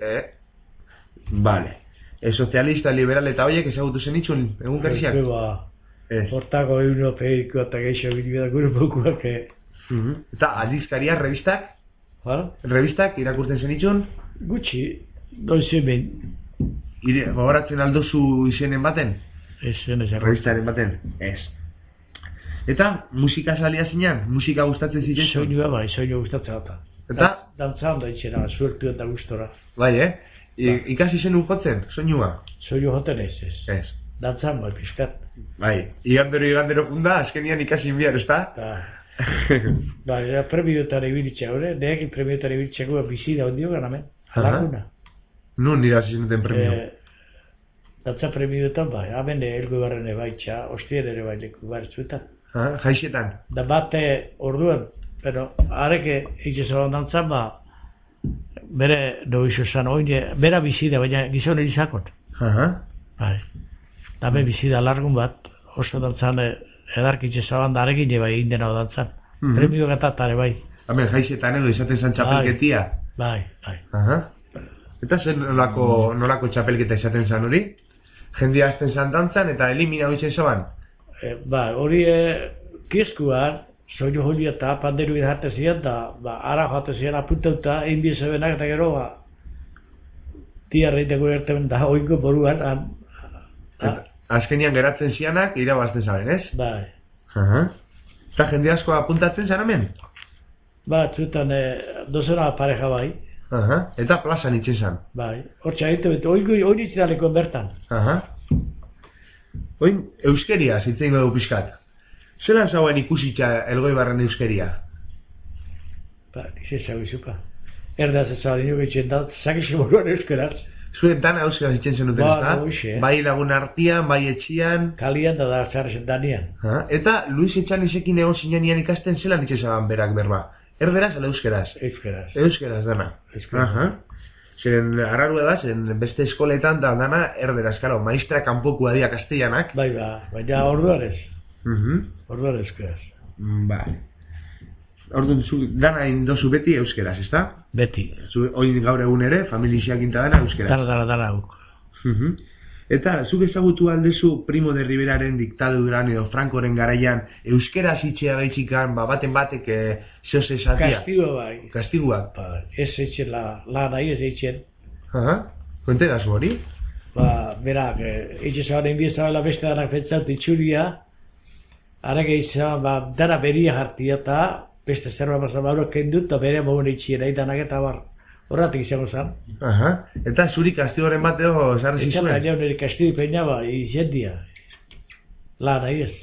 vale. Sozialista, liberal eta horiek ezagutu zen itxun egun karriak? Hortako euno peiko eta geixo bidea gure pokuak. Eta aldizkaria, revistak? Revistak irakurtzen zen itxun? Gutxi, doizen behin. Gogoratzen aldozu izenen baten? Ez, revistaren baten? Ez. Eta musika salia zinean? Musika gustatzen ziren? Soinua bai, soinua gustatzen eta. Eta? Dantzan da itxera, suertu eta gustora. Bai, ikasi zen jotzen, soinua? Soinu joten ez. Ez. Dantzan bai, pixkat. Bai, igandero funda, azkenian ikasi inbiar, ez da? Bai, premiotan ebilitxe, hori? Neekin premiotan ebilitxe gua bizida ondio gana, alaguna. Nun dira zenuten premio? Dantza premiotan bai, hemen elgo barren ebaitxa, ostien ere bai leku bartzuetan. Jaixetan? Da bate orduan, pero areke itxezoan dantzan ba, bere doizu zan, bera bizida, baina gizon erizakot. Bai. Dame bizida largun bat, oso dantzan edark itxezoan da arekin eba egin dena dantzan. Premio gatatare bai. Hemen jaixetan edo izaten zan txapelketia? Bai. Eta zen nolako txapelketa izaten zan hori? Jendia azten zan dantzan eta elimina hoitzen zoan? Ba, hori kieskuan, soinu jolia eta panderu idarte zian, da ara joate zian apuntauta, indi zebenak eta gero, tia reiteko ertemen da oinko boruan. Azkenian geratzen zianak, irabazten zaben, ez? Bai. Eta jende asko apuntatzen zan hemen? Ba, txutan, dozena pareja bai. Eta plazan itxen zan? Bai, hortxa egite bete, oin itzidaleko bertan. Oin, euskeria, zitzen godu pixkat. Zelan zauen ikusitza Elgoibarren euskeria? Ba, nire zau izupa. Erdaz ez zaudin nuke itxen da, zakizu moruan euskeraz. Zuen dana euskaraz itxen zenuten, ez da? Bai lagun artian, bai etxian. Kalian da zarrezen danian. Eta Luis Etxanizekin egon zinean ikasten zelan itxen zaban berak berba? Erderaz ala euskeraz? Euskeraz. Euskeraz dana? Euskeraz. Zeren ararua da, zeren beste eskoletan da dana erderaz, karo, maistra kanpoku adia kastellanak. Bai, baina orduarez. Orduarez euskeraz. Bai. Orduan, dana indozu beti euskeraz, ez da? Beti. Oin gaur egun ere, familiziak inta dana euskeraz. Dana guk. Eta, zuk ezagutu aldezu Primo de Riveraren diktaduran edo Frankoren garaian euskera zitxea gaitxikan, baten batek zehoz esatia? Kastigo bai. Kastiguak? Ba, ez eitzen la nahi ez eitzen. Kuente da zu hori? Berak, eitzen zabaren biezabela beste danak pentsatu itxuria, harak eitzen, dara beria jartia eta beste zerba basabauro kendut eta bere mogun eitxien nahi danak eta bar. Horratik izango zen. Eta zuri kastigoren bateo zarri zizuen? Eta baina nire kastigo peina izendia. La nahi ez.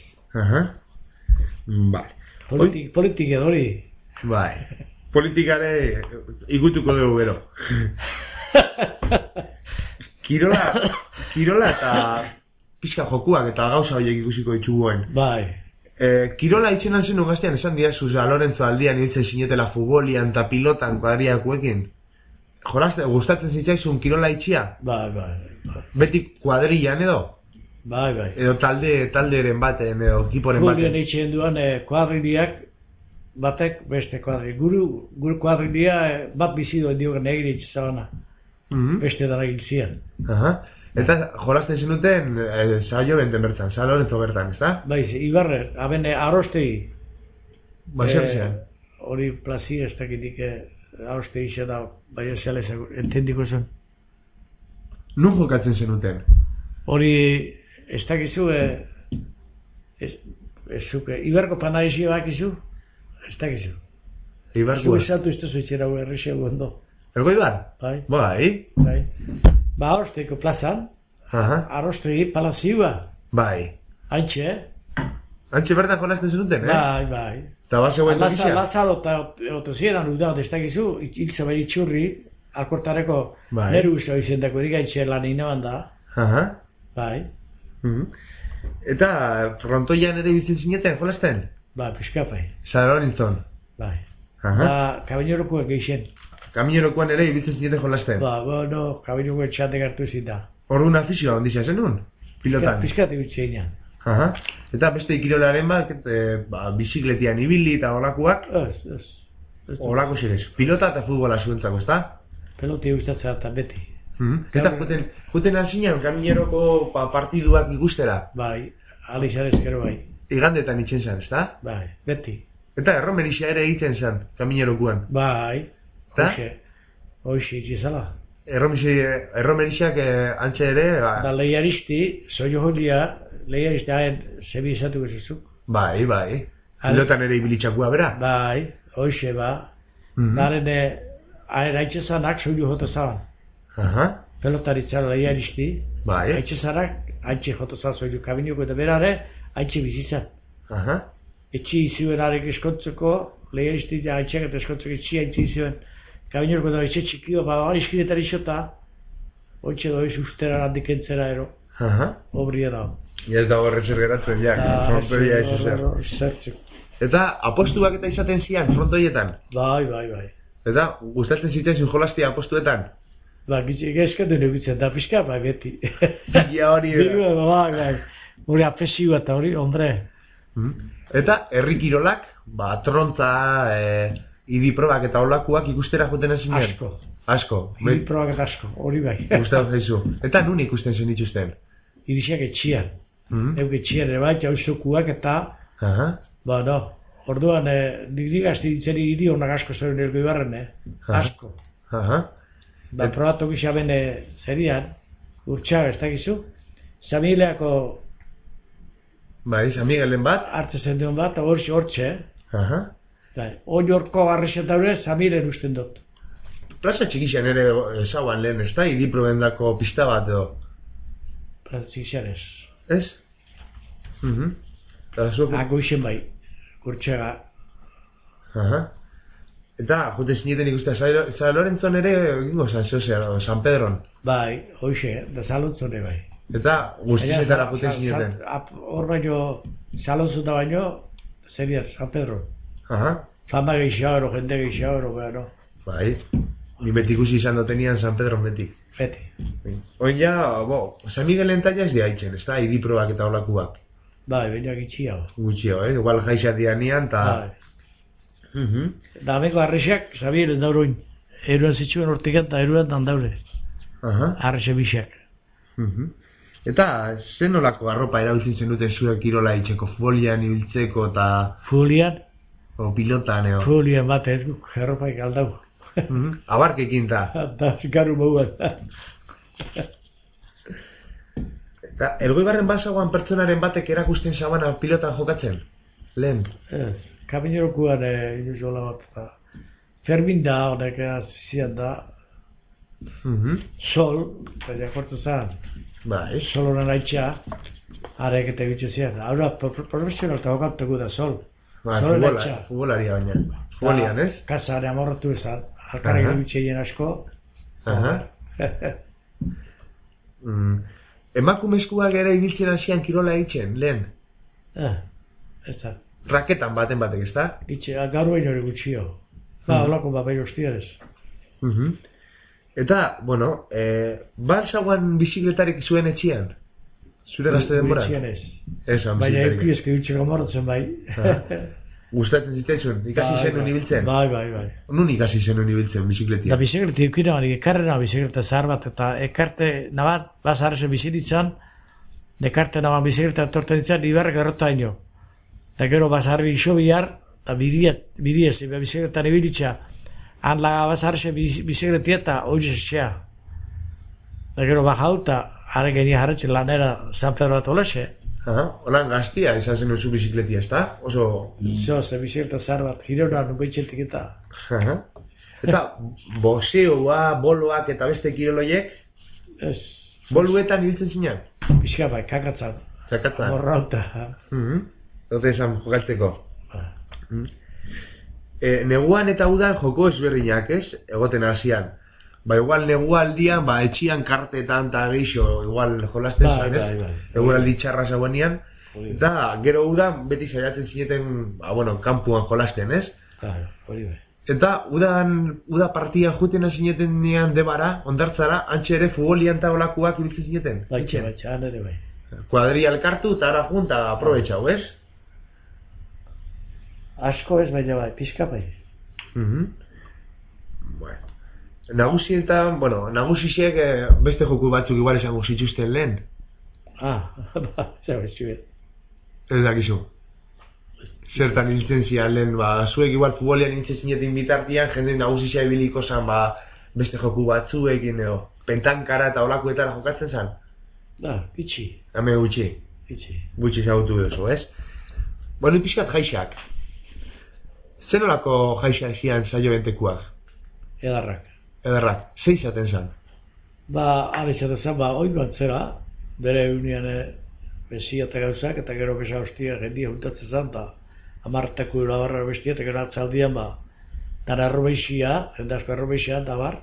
Bai. Politik edo hori. Bai. Politikare igutuko dugu gero. Kirola eta pixka jokuak eta gauza horiek ikusiko dituguen. Bai. Kirola itxenan zen ugaztean esan diazu Lorenzo aldian hiltzen sinetela futbolian eta pilotan kuadriakuekin. Jolazte, gustatzen zitzaizun kirola itxia? Bai. Beti kuadrilan edo? Bai. Edo talderen baten edo ekiporen baten? Gurien itxien duan kuadriliak batek beste kuadri. Gure kuadrilia bat bizidoen diogen egin itxezabana. Beste dara giltzian. Eta jolazten zenuten saio benten bertan, San Lorenzo bertan, ez da? Bai, Ibarre, abene arrostegi. Baserrian. Hori plazi ez dakitik arrostegi xe da, bai esalez entendiko zen. Nun jokatzen zenuten? Hori, ez dakizu, Ibarko panaizio bakizu, ez dakizu. Ibarko? Zu esatu ez duzu itxera errexea gondo. Ergo Ibar? Bai. Arrosteko plazan, arrostegi palazioa. Bai. Antxe bertan jolazten zenuten, Bai. Eta bat zegoen tokizia? Lazaro eta otozieran udao destakizu, hiltza bai itxurri, alkortareko neru usto izendako digaitxe lan inaban da. Bai. Eta frontoian ere bizitzen zineten jolazten? Bai, piskapai. San Lorentzon? Bai. Eta kabinorokoak geixen. Kaminerokoan ere ibiltzen zineten jolazten? No, kabinorokoak txatek hartu zita. Orduan afizioa ondizia zenun? Pilotan? Piskati bitxeinan. Eta beste ikirolaren bat, bizikletian ibili eta olakoak? Ez. Olako zirez. Pilota eta futbola zuentzako, ezta? Peloti gustatzea eta beti. Eta juten alzinean kamineroko partiduak ikustera? Bai, alizarez gero bai. Igandetan itxen zen, ezta? Bai, beti. Eta erromerixia ere egiten zen, kaminerokoan? Bai, hoxe itxizala. Erromerixak antxe ere... Da lehiaristi, zoio jodia, lehiaristi haen zebi izatu guzizuk. Bai. Pilotan ere ibilitxakua bera? Bai, hoxe ba. Daren haen haitxezanak zoio jota zaban. Pelotaritzara lehiaristi. Bai. Haitxezanak, haitxe jota zaban zoio kabinoko eta berare, haitxe bizitzan. Etxi izuen arek eskontzeko, lehiaristi haitxeak eta eskontzeko etxi haitxe izuen. Kabinorko da etxe txikio, iskiretari xota, hoitxe doiz usteran handikentzera ero. Obria da. Ez da horre zer geratzen, frontoia ez ezer. Eta apostuak eta izaten zian, frontoietan? Bai. Eta gustatzen zitezen jolastia apostuetan? Ba, gezkatu negutzen da pixka, bai beti. Ja hori da. Bai. Hori apesioa eta hori, hombre. Eta herrikirolak, trontza... Idiprobak eta olakuak ikustera juten ezin nien? Asko. Idiprobak eta asko, hori bai. Gustatu zaizu. Eta nun ikusten zen dituzten? Irixiak etxian. Euk etxian ere bai, jauzokuak eta... no. Orduan, niri gazti ditzen iri honak asko zeren ergo ibarren, Asko. Probatu gixaben zerian, urtsaga ez dakizu. Samileako... Bai, Samigelen bat? Artze zendeon bat, hortxe. Hoi horko garrixetaure, Samiren usten dut. Plaza txikixan ere ezauan lehen, ez da? Idiprobendako pista bat edo? Plaza txikixan ez. Ez? Goixen bai, kurtxega. Eta, jute zineten ikustea, San Lorentzon ere egingo San Pedron? Bai, hoxe, da San Lorentzon bai. Eta, guztizetara jute zineten? Hor baino, San Lorentzon da baino, zeriat, San Pedron. Fama geixauro, jende geixauro, no. Bai, ni beti ikusi izan dotenian San Pedro beti. Oin ja, San Miguel entalla ez diaitzen, ez da, idiproak eta olakuak. Bai, baina gitxia. Gutxio, igual jaixat dianian, eta... Da, ameko arrexak, Sabiren dauroin. Eruan zitxuen hortikan eta eruan dan daure. Arrexe bixak. Eta, zen nolako arropa erabiltzen zenuten zuen kirola itxeko, folian ibiltzeko eta... Folian? O pilotan, eo. Folian bat ez guk, arropaik aldau. Abarkekin ta. Da, garu mauan. Eta, Elgoibarren basagoan pertsonaren batek erakusten zabana pilotan jokatzen? Lehen? Kaminerokuan inuzola bat da. Fermin da, honek zian da. Sol, baina kortu zan. Bai. Sol honen haitxa, arek eta egitxe zian. Haura, profesional eta jokatuko da sol. Ba, futbolaria baina. Futbolian, ez? Kasare amorratu ezan. Alkarrik egitxe hien asko. Emakumezkoak ere ibiltzen hasian kirola egiten, lehen? Ez da. Raketan baten batek, ez da? Itxe, garu hain hori gutxio. Ba, holako bai hostiarez. Eta, bueno, balsaguan bizikletarik zuen etxian? Zure gazte denbora? Etxian ez. Esan, baina ekuiezke bitxeko morrotzen bai. Gustatzen zitzaizun? Ikasi zen unibiltzen? Bai. Nun ikasi zen unibiltzen bizikletia? Da bizikleti eukina baina ekarrena bizikleta zahar bat eta ekarte nabat bazarrezen biziritzan, ekarte nabat bizikleta torten ditzan, ibarrek errota ino. Da gero bazarri iso bihar, eta bidiez, bizikletan ebilitza, han laga bazarrezen bizikletia eta hori zesea. Da gero bajau eta hare genia jarretzen lanera San Pedro bat olexe. Holan gaztia izan zen duzu bizikletia, ez da? Oso... Ze bizikleta zahar bat, girona nubeitxetik eta. Eta boxeoa, boloak eta beste kiroloiek? Ez. Boluetan ibiltzen zinean? Bizka bai, kakatzan. Kakatzan? Morrauta. Ote esan jokatzeko? Neguan eta udan joko ezberdinak, ez? Egoten hasian. Ba, igual negua aldian, ba, etxian kartetan eta geixo, igual jolasten zan, ez? Egun aldi txarra zagoenian. Eta gero udan beti saiatzen zineten, ba, bueno, kampuan jolasten, ez? Hori bai. Eta uda partia juten zineten nean debara, ondartzara, antxe ere futbolian eta olakuak ibiltzen zineten? Baitxe, han ere bai. Kuadria elkartu eta ara junta aprobetxau, ez? Asko ez baina bai, pixka bai. Bueno. Nagusietan, bueno, nagusisiek beste joku batzuk igual esango zituzten lehen. Zabe, zuen. Ez dakizu. Zertan hiltzen zian lehen, ba, zuek igual futbolian hiltzen zinetin bitartian, jende nagusisia ibiliko zan, ba, beste joku batzuekin, pentankara eta olakuetara jokatzen zan? Bitxi. Hame gutxi? Bitxi. Gutxi zautu duzu, ez? Bueno, pixkat jaixak. Zer nolako jaixak zian saio bentekuak? Edarrak, zei zaten zan? Ba, abetxaten zan, ba, oin bantzera, bere unian besia eta gauzak, eta gero besa hostia jendia juntatzen zan, eta amartako urabarra bestia, eta gero atzaldian, ba, dara errobeixia, jendasko errobeixia, da bar.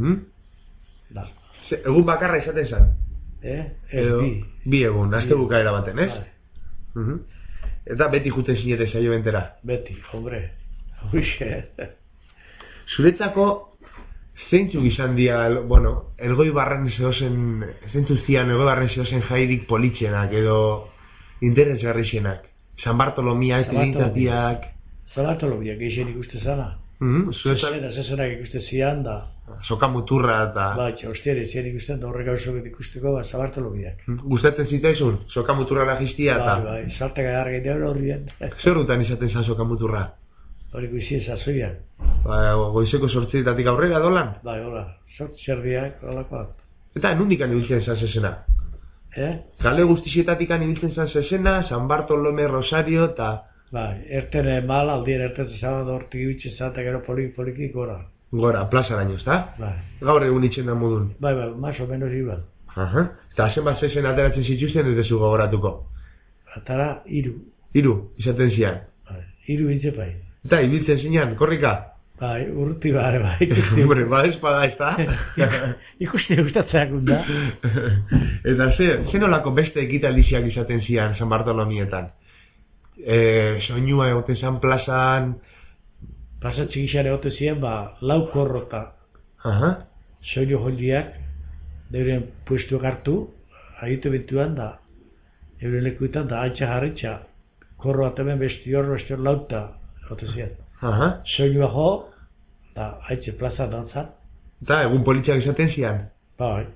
Egun bakarra izaten zan? Bi egun, azte bukaera baten, ez? Eta beti juten zinete saio bentera? Beti, hombre, huixe. Zuretzako, zeintzuk izan dira, bueno, Elgoibarren zehozen, zeintzuk zian Elgoibarren zehozen jairik politxenak edo interesgarrixenak? San Bartolomia, Trinitatiak... San Bartolomia, geixen ikuste zana. Zezenak ikuste zian da... Sokamuturra eta... Ba, hostiari zian ikusten da horrek gauzok ikusteko, ba, San Bartolomiak. Gustatzen zitaizun, sokamuturra lagistia eta... Bai, saltak agar gehiago horrien. Zer rutan izaten zan sokamuturra? Hori guizien zazoian. Ba, goizeko sortzietatik aurrera dolan? Bai, hola, sortzerdiak, holakoak. Eta nundik ibiltzen zan zezena? Kale guztizietatik ibiltzen zan zezena, San Bartolome, Rosario eta... Bai, erten mal, aldien erten zezan hortik ibiltzen zan, eta gero poliki gora. Gora, plazaraino, ez da? Bai. Gaur egun itxen da modun. Bai, más o menos igual. Eta zenbat zezen ateratzen zituzten ez dezu gogoratuko? Atara, 3. 3, izaten zian? Bai, 3 hitze bai. Eta, ibiltzen zinean, korrika? Bai, urruti bare, bai. Hombre, ba espada, ez da? Ikuste gustatzeak da. Eta, ze nolako beste ekitaldiziak izaten zian San Bartolomietan? Soinua egoten zan plazan... Plaza txikixan egoten zian, ba, 4 korrota. Soinu joldiak, neuren puestuak hartu, agitu bentuan da, euren lekuetan da, antxa jarritxa, korro bat hemen bestior lauta, egoten zian. Soinua jo, da, haitxe plaza dantzat. Eta, egun politxak izaten zian? Bai.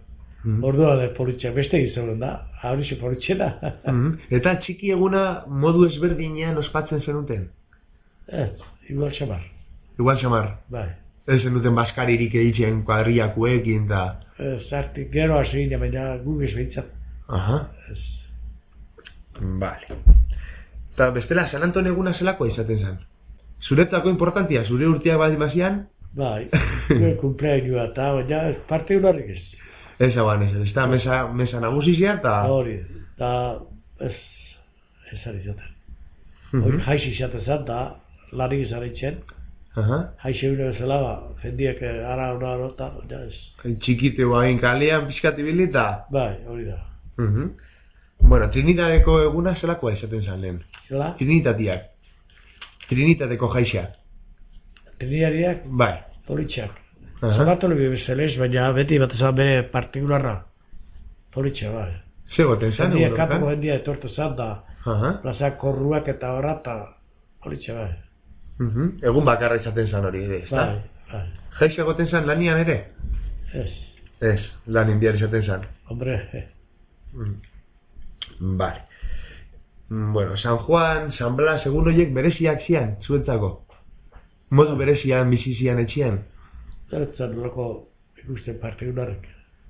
Ordua da politxak beste gizoen da, horixe politxena. Eta txiki eguna modu ezberdinean ospatzen zenuten? Igual xamar. Igual xamar? Bai. Ez zenuten baskaririk egiten kuadriakuekin da? Zartik, gero hasi ginen, baina guk ez behintzat. Aha. Vale. Eta bestela, San Anton eguna zelakoa izaten zen? Zuretzako importantia, zure urteak baldin bazian? Bai, gure kumpleainua eta baina parte unarrik ez. Ez aban ez da mesa nagusizia eta... Hori, eta ez ari zaten. Hori jaiz izaten zen da, larik izaritzen. Jaize une bezala, jendiek ara eta ez. Txikite guain kalean pixkatibili eta... Bai, hori da. Bueno, Trinidadeko eguna zelakoa izaten zen lehen? Zela? Trinitatiak. Trinitateko jaixea. Trinidadiak? Bai. Politxak. Zagatu lebi bezalez, baina beti bat ezan bere partikularra. Politxa, bai. Zegoten zen? Kapoko jendia etortu zan da, plazak korruak eta horra eta politxa, bai. Egun bakarra izaten zen hori ere, ezta? Bai. Jaixe egoten zen lanian ere? Ez. Ez, lanin bihar izaten zen. Hombre, Vale. Bueno, San Juan, San Blas, egun horiek bereziak zian, zuentzako? Modu berezian, bizi zian etxian? Zerretzen loko ikusten partikularrik.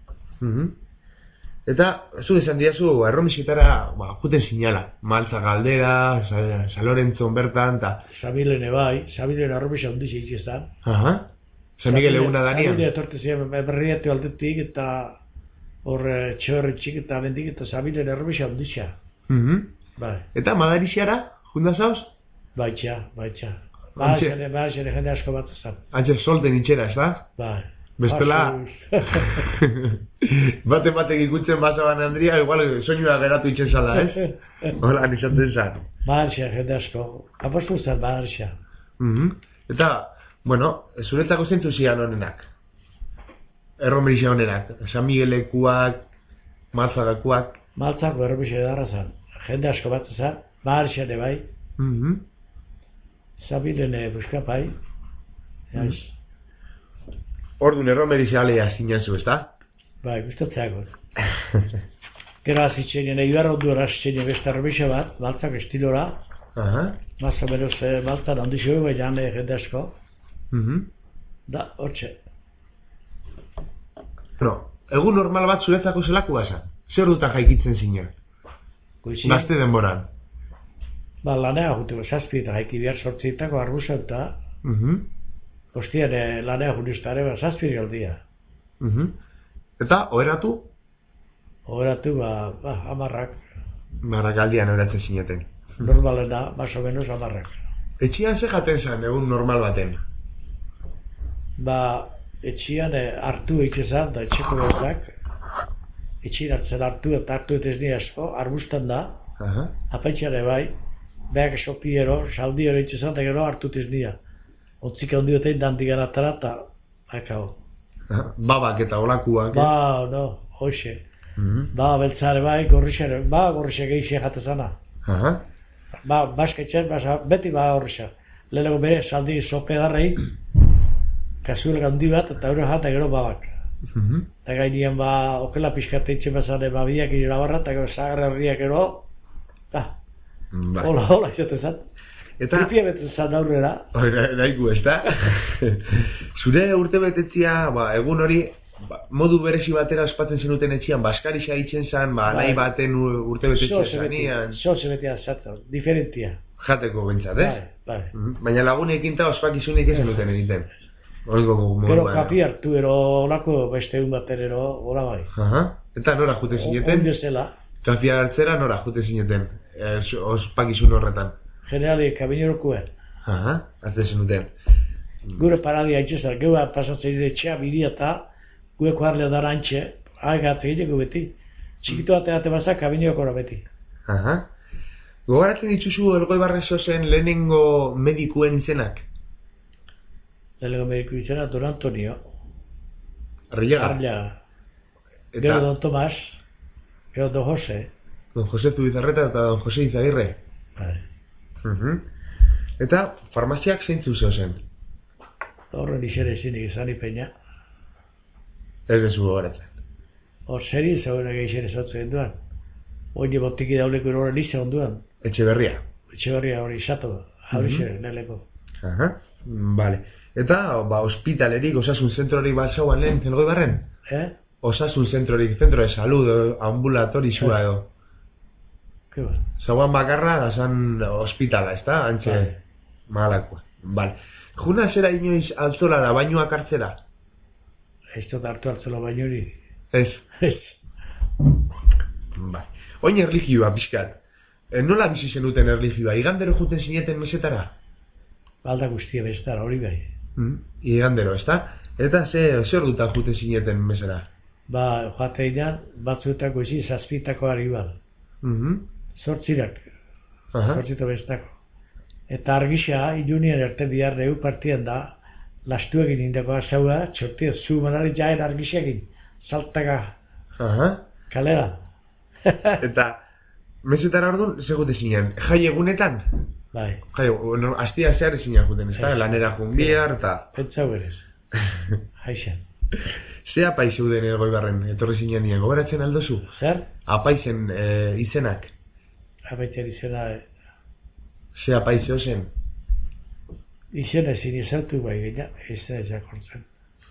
Eta, zu esan diazu, erromisetara, juten sinala. Maltza Galdera, San Lorentzon bertan, eta... Sabilene bai, Sabilene erromisa ondizia itxezan. San Miguel eguna danian. Sabilene etorte ziren, berriatu aldetik, eta hor txorretxik eta bendik, eta Sabilene erromisa ondizia. Bai. Eta Madarixiara, junda zauz? Baitxa. Baixene jende asko bat ezan. Antxe solten itxera, ez da? Bai. Bestela... Bate ikutzen basaban Andria, igual soinua geratu itxen zala, ez? Hola, nizaten zan. Baixene jende asko. Apostu zan, Baixene. Eta, bueno, zuretzako zentzu zian honenak? Erromerixia honenak? San Miguelekuak, Maltzagakuak? Maltzako erromerixia edarra zan. Jende asko bat ezan, Baixene bai. Sabilene buskapai. Orduan erromerixia alea zinen zu, ez da? Bai, gustatzeago. Gero azitxenien, eibarro duer azitxenien beste erromerixia bat, Maltzak estilora. Más o menos Maltzan handixo, baina jende asko. Da, hortxe. No, egun normal bat zuretzako zelakua zan? Zer duta jaikitzen zinen? Gazte denboran? Ba, lanea juteko, zazpi eta haiki bihar sortzietako arbuza eta hostian lanea junistare, zazpi galdia. Eta, oheratu? Oheratu, amarrak. Marrak aldian oheratzen zineten. Normalena, más o menos amarrak. Etxian ze jaten zan, egun normal baten? Ba, etxian hartu ikizan, da etxeko bezak. Etxin hartzen hartu eta hartu ez ni asko, arbustan da. Apaitxare bai. Beak esopiero, saldi hori itxezan, eta gero hartut ez nia. Otzik handi batein dandik ganatara, eta akao. Babak eta olakuak, Ba, no, hoxe. Ba, beltzare bai, gorrixare, gorrixak egizia jatezana. Ba, basketxen, beti gorrixak. Lehenko bere, saldi sopedarrei, kasuelak handi bat, eta hori jata gero babak. Eta gainean, okela pixkate itxe bazane, biak irabarra, eta gero zagarra herriak gero, Hola, izaten zan. Tripia beten zan aurrera. Naiku, ez da? Zure urte betetzia, egun hori, modu berezi batera ospatzen zenuten etxian, baskarixa itzen zan, nahi baten urte betetzia zanian. Zoze betea zaten, diferentia. Jateko bentsat, Bai. Baina lagunekin eta ospakizunik ez zenuten egiten. Gero kapi hartu ero, olako beste egun baten ero, hola bai. Eta nora jute zineten? Ondo zela. Kafia hartzera nora jute zineten? Ospakizun horretan. Generali, kabinerokuen. Azte zenuten. Gure paradia itxezak, gure pasatzen etxea bidia eta gure kuarlea dara antxe, agatzen egiteko beti. Txikitu ateate bazak kabinerokora beti. Gogoratzen dituzu Elgoi Barreso zen lehenengo medikuen izenak? Lehenengo medikuen izenak, Don Antonio. Arrillaga. Gero Don Tomás. Gero Don Jose. Don Jose Zubizarreta eta Don Jose Izagirre. Eta farmaziak zeintzu zeo zen? Horren izere zinik izan ipeina. Ez dezu gogoratzen. Seri zauen egeixen ezatzen genduan. Oine botiki dauleko horren izan onduan. Etxeberria. Etxeberria hori izato, hori zer, neleko. Vale. Eta, hospitalerik, osasun zentrorik bat zauan lehen, zelgoi barren? Osasun zentrorik, centro de salud, ambulatori zua edo. Zauan bakarra, gazan hospitala, ez da? Antxe, malakoa. Vale. Juna zera inoiz altzola da, bainoak hartzera? Ez dut hartu altzola bainori. Ez? Ez. Bai. Oin erligioa, pixkat. Nola bizi zenuten erligioa? Igandero juten zineten mesetara? Balda guztia bestara, hori bai. Igandero, ez da? Eta zer dutan juten zineten mesera? Joateinan, batzuetako ezi, zazpitako ari bal. Zortzirak. Zortzito bestako. Eta argisa, ilunien erte bihar deu partien da, lastu egin indako azaua, txortia, zu manari jaen argisa egin, saltaga, kalera. Eta, mesetara orduan, segute zinen, jai egunetan? Bai. Jai, astia zehar zinen juten, ez da? Lanera junbiar, eta... Pentsau berez. Haixan. Ze apaiz zeuden egoi barren, etorri zinen nien, goberatzen aldozu? Zer? Apaizen izenak? Apaizen izena... Ze apaiz zen? Izena ezin izautu bai gina, izena ezakortzen.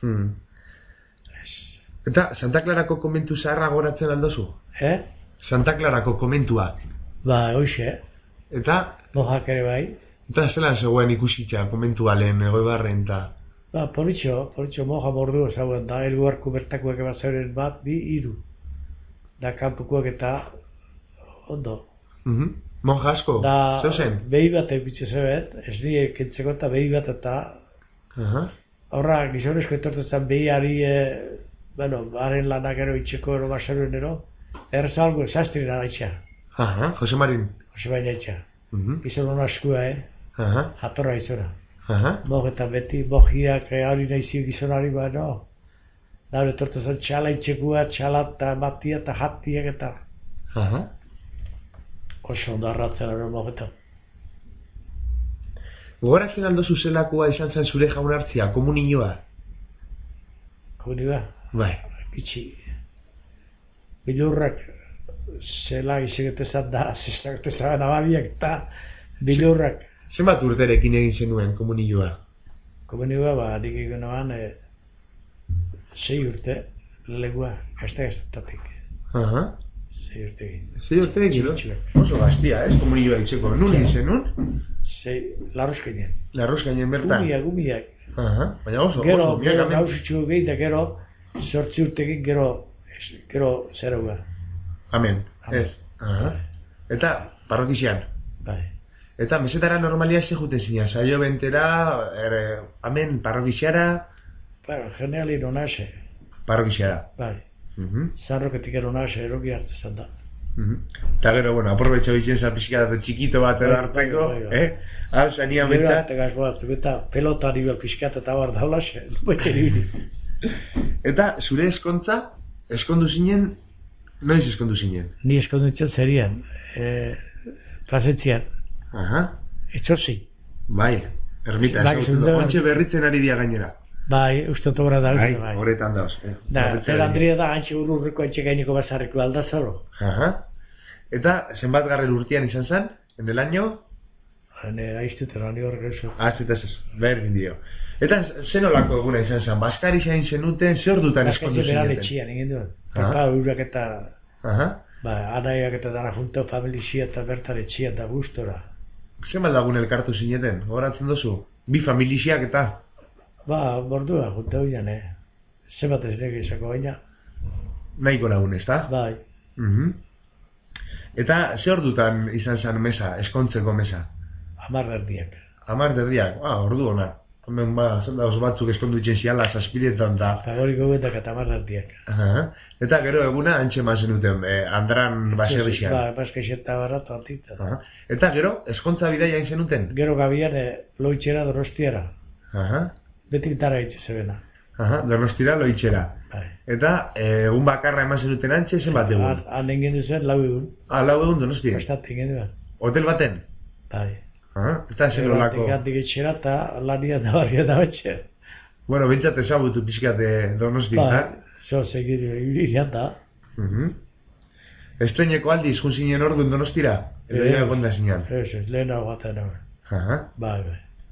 Eta, Santa Clarako komentu zaharra goratzen aldozu? Santa Clarako komentua? Ba, hoxe. Eta? Mojak ere bai. Eta zelan zegoen ikusitza komentua lehen egoi barren, eta... Ba, politxo moja mordu zauen da, elguarku bertakuak eba zeuren bat, bi, iru. Da, kanpukuak eta ondo. Monja asko, zeu zen? Behi bat egitze zebet, ez nire kentzeko eta behi bat eta... Horra, gizonezko etortezan behiari, haren lanak ero itxeko ero basaruen ero, erzalgo zaztri nara itxa. Jose Marin. Jose Marin itxa. Gizon hona askua, jatorra izora. Mog eta beti, mogiak hori nahi gizonari ba, no. Daure etortezan txala itxekua, txala eta matia eta jatiak eta... Oso ondo arratzen hori mogetan. Gogoratzen aldo zuzelakoa izan zen zure jaunartzia, komunioa? Komunioa? Bai. Bitxi. Bilurrak zela izegotezan da, zizagotezan abadiak eta bilurrak. Zenbat urterekin egin zenuen komunioa? Komunioa, nik egin noan 6 urte, legua, gazte-gaztetatik. 6 urte egin. 6 urte egin, oso gaztia, komunioa itxeko. Nun egin zenun? Larruzkainen. Larruzkainen bertan? Gumiak. Baina oso, gero gauzitxu gehi da gero, 8 urte egin gero zerauga. Amen. Eta, parrokizian? Bai. Eta, mesetara normalia ze juten zina? Saio bentera, amen, parrokiziara? Generali nonase. Parrokiziara? Bai. Zarroketik nonase eroki hartzezan da. Eta gero, aprobetxo ditzen za pixka txikito bat edo hartzeko, hau zanian bentsa. Eta pelota nivel pixka eta bar daulase. Eta, zure eskontza, eskondu zinen, noiz eskondu zinen? Ni eskondu zitzen zerian, plazentzian. Etxosi. Bai, ermita, ontxe berritzen ari dia gainera. Bai, uste tobra da. Bai, horretan dauz. Zer Andrea da, antxe urrurreko antxe gaineko bazarreko aldazaro. Eta, zenbat garren urtean izan zen, en el año? Aiztutera, ni horrezo. Berdin dio. Eta, zen olako eguna izan zen, Baskari zain zenuten, zer dutan eskondu zineten? Baskari etxian, egin duen. Eta, urak eta... Anaiak eta dara junto familizia eta bertan etxian da gustora. Zenbat lagun elkartu zineten, horatzen dozu? Bi familiziak eta? Bordua, junta hoian, Zenbat ez nire izako baina. Nahiko lagun, ez da? Bai. Eta, zer dutan izan zen mesa, eskontzeko mesa? 10 erdiak. 10 erdiak? Ordu hona. Hemen dauz batzuk eskondu itzen ziala, zazpiretan da. Eta hori gobetak eta 10 erdiak. Eta gero eguna antxe mazen duten, Andran baserrixan. Baskaixeta barratu antita. Eta gero, eskontza bidaia izan duten? Gero gabian, loitxera, donostiara. Beti tara itxe zebena. Donostira, loitxera. Eta, egun bakarra eman zenuten antxe, zen bat egun? Han engin duzen, 4 egun. 4 egun donostia? Estat engin duen. Hotel baten? Bai. Eta zen olako? Gandik etxera eta lania da barria da batxe. Bueno, bintzat ezagutu pixkate donosti, Bai, zo segiru, irian da. Estreineko aldiz, jun zinen orduan Donostira? Edo ja egon da zinean? Ez, lehenago baten hori. Bai.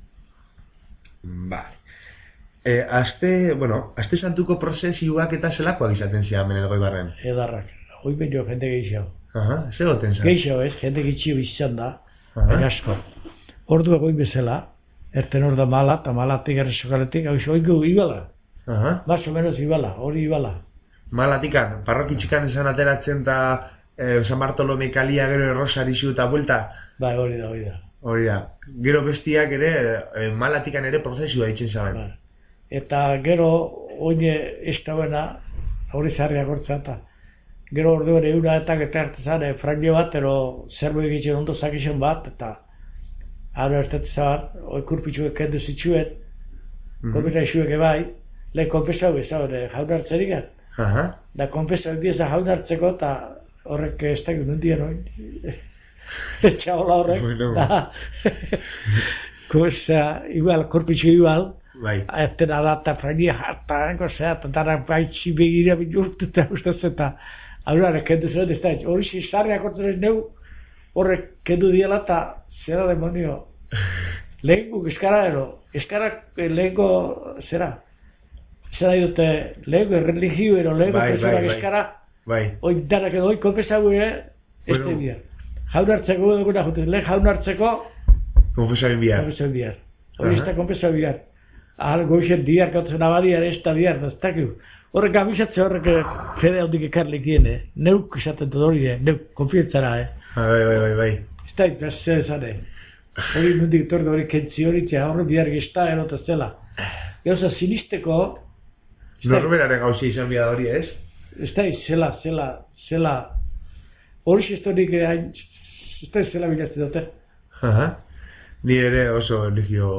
Aste santuko prozesioak eta zelakoak izaten zian ben Elgoibarren? Edarrak, hoi benio jende gehiago. Ze goten zan? Gehiago ez, jende gitxio izan da, baina asko. Ordu egoin bezala, erten hor da mala, eta malatik errezokaletik, hau iku ibala. Más o menos ibala, hori ibala. Malatikan, parrokitxikan esan ateratzen eta San Bartolome kalia gero errosarizu eta buelta? Bai, hori da. Gero bestiak ere, malatikan ere prozesioa ditzen zaben. Eta gero, oine ez dauena, hori zarriak hortza eta gero orduan eura eta hartu zane, franio bat, ero zerbo egitzen ondo zakizien bat, eta haro ertetzen zaban, hoi kurpitzuek kendu zitsuet, konpesa isuek ebai, lehen konpesa hau ezabere jaunartzerik gan. Da konpesa hau dieza jaunartzeko, eta horrek ez dakit nundien oin. Txabola horrek. Igual, kurpitzu igual, ezten adata frania jarta, eta dara baitzi begira binurtu eta ustez eta aurrarek kendu zen, ez da, hori zizarriak orten ez neu, horrek kendu diela eta zera demonio. Lehenko eskara ero, eskarak lehenko zera dute, lehenko religio ero, lehenko personak eskara, hoi danak edo, hoi konpesagu ez dira. Jaunartzeko duguna juten, lehen jaunartzeko konpesaben bihar. Hori ez da konpesaben bihar. Ahal goizet diar, gautzen abadiar, ez da diar, ez dakiu. Horrek abizatze horrek fede handik ekarlikien, neuk izaten dut hori, neuk konfientzara, Bai. Ez da, ez zane. Hori mundik tordo hori kentzi hori, horre bihar gizta erota zela. Gauza, sinisteko... Norberaren gauzia izan bihar hori, ez? Ez da, zela... Hori xestorik hain... Ez da, zela bilatzen dute. Ni ere oso religio...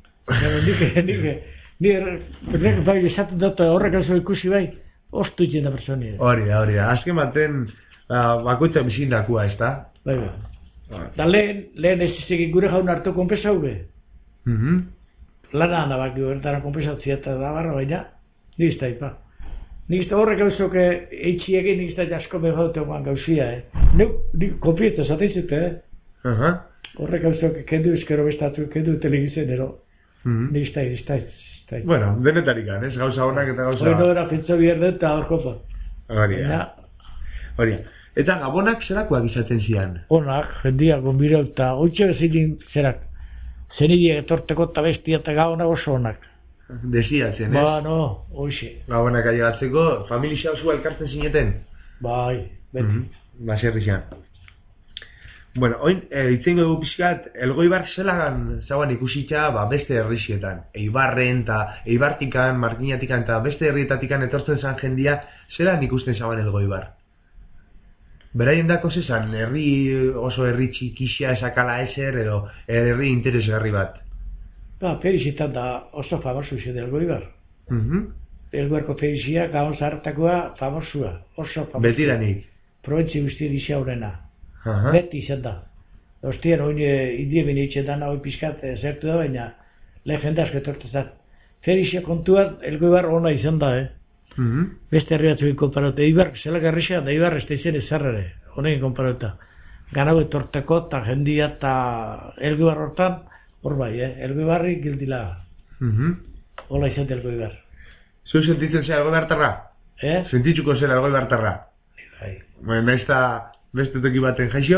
Nire bai esaten dut horrek oso ikusi bai, ostu itzen da personi. Hori da. Azken baten bakoitza bizindakua, ez da? Bai. Da lehen ez izegin gure jaun hartu konpesau be. Lana handa baki horretara konpesatzia eta da barra baina, nik ez da ipa. Nik ez da horrek gauzok eitxiegin, nik ez da jasko behaute oman gauzia, Nik konfietza esaten zute, Horrek gauzok kendu eskero bestatu, kendu telegizen ero. Nik ez da. Bueno, denetarik ez? Gauza honak eta gauza... Hori nora fintzo bierde eta horkopa. Hori. Eta gabonak zerakoak izaten zian? Honak, jendia, gombirau eta oitxe bezilin zerak. Zenidia etorteko eta bestia eta gabonak oso honak. Desia zen, ez? Ba, no, hoxe. Gabonak ailegatzeko, familia osua elkartzen zineten? Bai, beti. Baserri zian. Bueno, oin, ditzen dugu pixkat, Elgoibar zelagan zauan ikusitza beste herrixietan. Eibarren eta Eibartikan, Markinatikan eta beste herrietatikan etortzen zan jendia, zelan ikusten zauan Elgoibar? Beraien dako zezan, oso herri txikixia esakala eser edo herri interesgarri bat? Ba, perizitan da oso famosu zen Elgoibar. Elgoibarko perizia, gaon zahartakoa famosua, oso famosua. Betidanik? Proventzi guztien izia horrena. Beti izan da. Ostien, oin indiemen eitzen dana, hoi pixkat zertu da, baina lehen jende asko etortu zan. Ferizia kontuan, Elgoibar ona izan da, Beste herri batzukin konparauta. Eibar, zelak herrixea, da Eibar ez da izan ezarrere, honekin konparauta. Ganau etorteko, eta jendia, eta Elgoibar hortan, hor bai, Elgoibarri gildila. Hola izan da Elgoibar. Zu sentitzen zera Elgoibartarra? Sentitzuko zera Elgoibartarra? Bai. Baina ez da... Beste toki baten jaixo?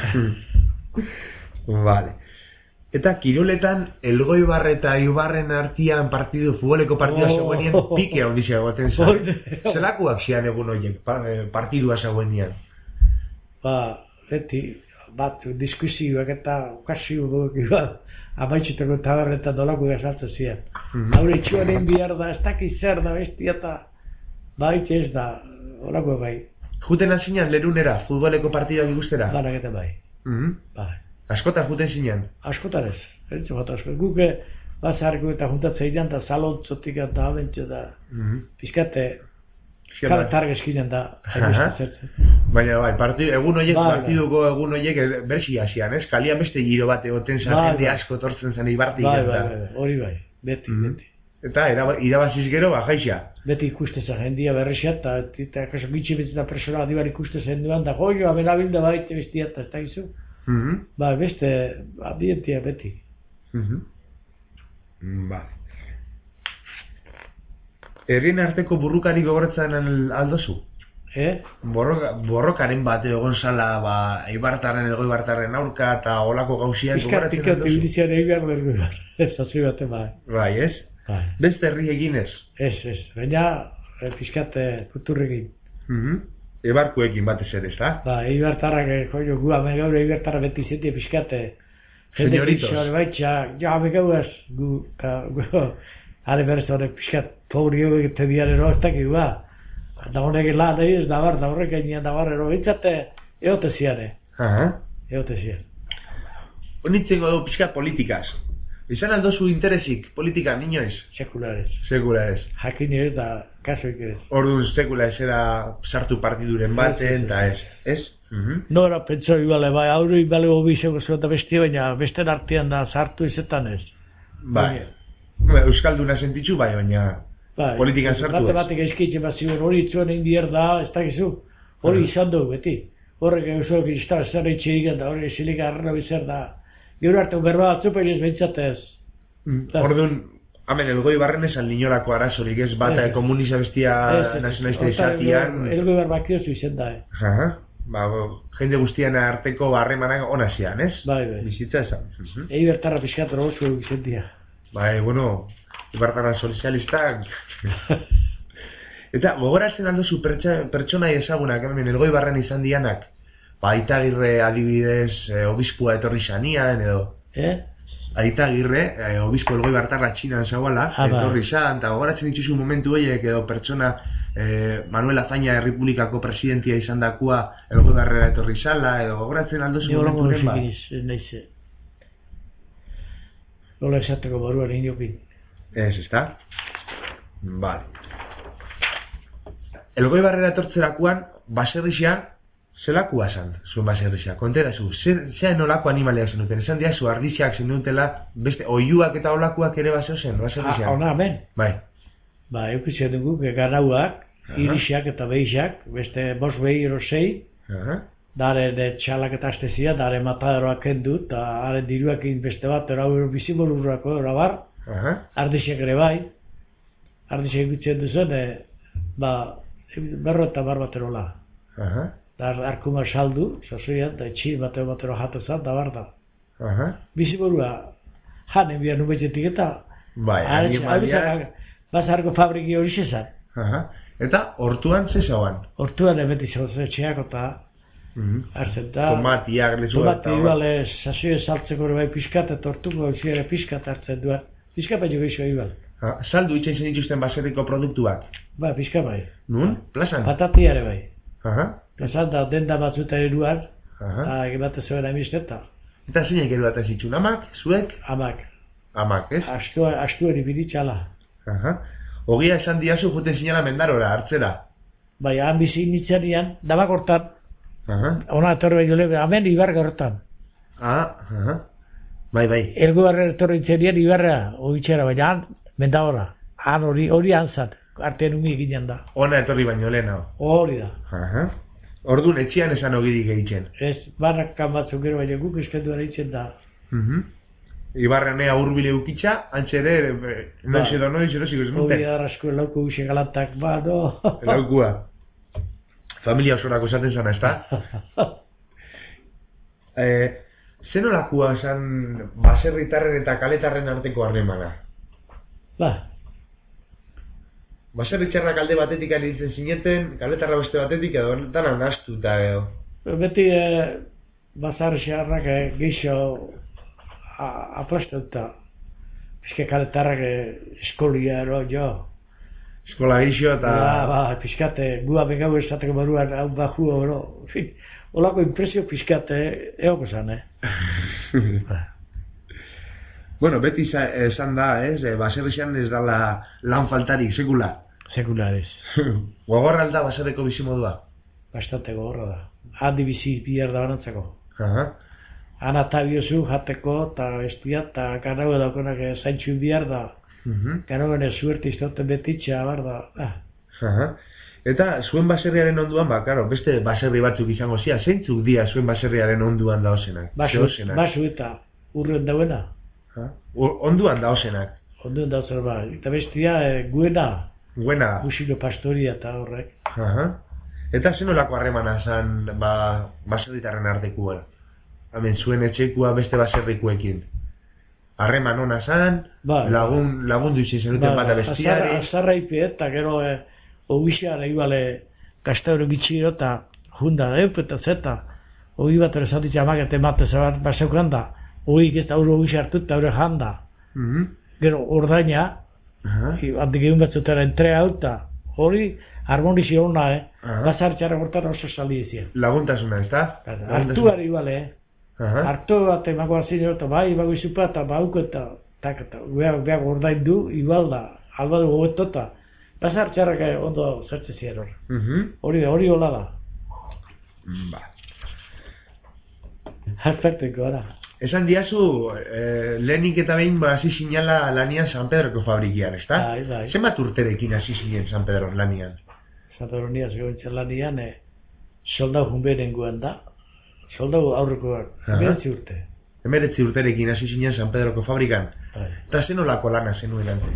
Vale. Eta kiroletan Elgoibar eta Eibarren artian futboleko partidua zegoenien pike handizia goten zan. Zelakoak zian egun horiek partidua zegoenien? Ba, beti, bat, diskusioak eta okazio dugu igual. Amaitxuteko tabernetan dolako gazaltzen zian. Haure txuanen bihar da, ez dakiz zer da bestia eta baitxe ez da, olako bai. Juten azinean lerunera, futboleko partidak ikustera? Banak eta bai. Bai. Askotan juten zinean? Askotan ez. Guk bazarko eta juntatzea idean eta salontzotik eta abentxe da. Piskate, targa eskinen da. Baina bai, egun horiek, partiduko egun horiek bersi hasian, ez? Kalian beste giro bat egoten zan, jende asko tortzen zen Eibartik. Bai, hori bai, beti. eta irabaziz gero bajaixa. Beti ikustezen jendia berrexat, eta kaso gitxe betzena persona adibar ikustezen duan, da joioa berabilda baite bestia, eta ez da gizu. Ba, beste, adientia beti. Ba. Herrien arteko burrukari gogoratzen aldozu? Borrokaren bat egon zala, ba, Eibartarren, Elgoibartarren aurka, eta olako gauziak gogoratzen aldozu? Piskat ibizian egin behar, ez zazui baten bai. Bai, ez? Beste herri eginez? Ez, baina piskat kulturrekin. Ebarkuekin batez ere, ez da? Ba, Eibartarrak, joio, gu ame gaur Eibartarra beti zetie piskat, señoritos. Baitxa, ja, ame gauaz, gu, ale berez horrek piskat, pobri egite diarero ez dakik, ba. Da honek lan ez da bar, da horrek egin da bar, eroitzate, eote ziare. Eote ziare. Honitzeko dugu piskat politikaz. Izan aldozu interesik, politika, niñoez? Sekulares. Sekulares. Jakin ez da, kasoik ez. Orduan sekula ez era sartu partiduren baten, eta ez? Nora, pentso ibale, bai, aurru ibale hobizeko zueta bestia, baina beste artean da sartu izetan ez. Bai. Euskalduna sentitzu, bai, baina politikan sartu ez. Batek eskitxe bat ziren, hori itzuen indier da, ez dakizu. Hori izan dugu, beti. Horrek eusuak izan zer eitxe igen da, hori esilika arrela bizer da. Gero hartu berba batzupen ez behintzatez. Orduan, hamen Elgoibarren esan linorako arazorik ez bata komuniza bestia nazionalista izatian. Elgoibar bakiozu izen da, Ba, jende guztian arteko harremanak ona zian, ez? Bai. Bizitza esan. Eibartarra pixkat rogozu izen dia. Bai, bueno, Eibartarra sozialistak. Eta gogoratzen aldozu pertsona ezagunak, hemen Elgoibarren izan dianak? Aitagirre adibidez obispua etorri zanian edo Aitagirre, obispo Elgoibartarra Txinan zagoala, etorri zan, eta gogoratzen dituzu momentu horiek edo pertsona Manuel Azaña Errepublikako presidentia izan dakua Elgoibarrera etorri zala, edo gogoratzen aldozu momentu den ba? Nola esateko baruan inokin. Ez da? Vale. Elgoibarrera etortzerakuan, baserrixea, zelakua zan, zuen baserrixea, kontera zu, zean olako animalea zenuten, esan dia zu ardiziak zenutela, beste oiuak eta olakuak ere baseo zen, baserrixea? Ona, amen. Bai. Ba, eukitzen dugu, ganauak, irixak eta behixak, beste bos behi erosei, dare txalak eta astezia, dare mataderoak kendu, eta haren diruakin beste bat, erau bizimolurrako, erabar, ardiziak ere bai, ardiziak eukitzen duzen, ba, berro eta bar bat erola. Dar arkuma saldu, zazuian, da etxin batero jatezan, da bar da. Biziborua, janen bian nubetxetik eta... Bai, animaliak... Bazarko fabriki hori zezan. Eta, hortuan zezauan? Hortuan ebeti etxeak eta... Arzen da... Tomatiak, lezua eta... Tomati ibale, zazuien saltzeko bai piskat, eta hortuko ziare piskat hartzen duan. Piskat baino gehiago ibal. Saldu itxen zen dituzten baserriko produktuak? Ba, piskat bai. Nun? Plazan? Patatiare bai. Plazan da denda batzuta eruan, eta egibate zuen amisteta. Eta zeinek eruaten zitsun, amak, zuek? Amak. Amak, ez? Astuen ibiditxala. Ogia esan diazu juten zinela mendarora, hartzera? Bai, han bizi nitzenian, dabak hortan. Ona etorri baino lebe, amen ibarga hortan. Bai. Elgoibarra etorri nitzenian ibarra, oitxera, baina han mendahora. Han hori hantzat, artean umi eginen da. Ona etorri baino lehena. Hori da. Orduan etxian esan ogirik egiten. Ez, barrakan batzuk gero baina guk eskenduan egiten da. Ibarranea urbile ukitza, antxere, noiz edo ziko zenuten. Hori da rasko lauko uxe galantak, ba, no. Laukua. Familia osorako esaten zana, ez da? Zenolakua esan baserritarren eta kaletarren arteko harremana? Ba. Baserritxarrak alde batetik aritzen zineten, kaletarra beste batetik edo dana nastuta edo. Beti basarritxarrak geixo aplastuta. Pizke kaletarrak eskolia ero jo. Eskola geixo eta... Ba, pizkate, gua begau esateko baruan hau baju oro. Olako impresio pizkate eoko zan, Bueno, beti esan da, baserrixan ez dala lan faltarik, sekula. Sekulares. Gogorra alda baserreko bizimodua? Bastante gogorra da. Handi bizi bihar da banantzako. Han eta biozu jateko eta bestia eta ganau edakonak zaintxun bihar da. Gero bene suerte iztoten betitxa, barda. Eta zuen baserriaren onduan, karo, beste baserri batzuk izango zia, zeintzuk dira zuen baserriaren onduan daozenak? Basu eta urren dauena. Onduan daozenak? Onduan daozenak, eta bestia guena. Guena. Gusilo pastoria eta horrek. Eta zenolako harremana zan baserritarren artekuan? Hemen zuen etxeikua beste baserrikuekin. Harreman ona zan, lagundu izin zenuten bata bestiari. Azarra ipi eta gero ogixar egibale gazteure gitxiro eta junda eupeta zeta. Ogi bat ere zatitza amagete mate zabat baseukan da. Ogik ez da uro ogixar tut eta ure janda. Gero ordaina, handik egun batzutera entrea auta. Hori harmonizio hona, bazartxarra gortan oso sali izien. Laguntasuna, ez da? Artuari bale, Artu bat emako azin eta bai, bago izupa eta bauko eta beak ordain du, igual da, albadu gogotota. Bazar txarrak ondo zertze ziren hor. Hori hola da. Hartarteko, ara. Esan diazu, lehenik eta behin hasi sinala lanian San Pedroko fabrikian, ez da? Bai. Zenbat urterekin hasi zinen San Pedro lanian? San Pedro niaz gointzen lanian, soldau junberen guen da. Soldau aurreko 19 urte. 19 urterekin hasi zinen San Pedroko fabrikan. Eta zenolako lana zenuen ante?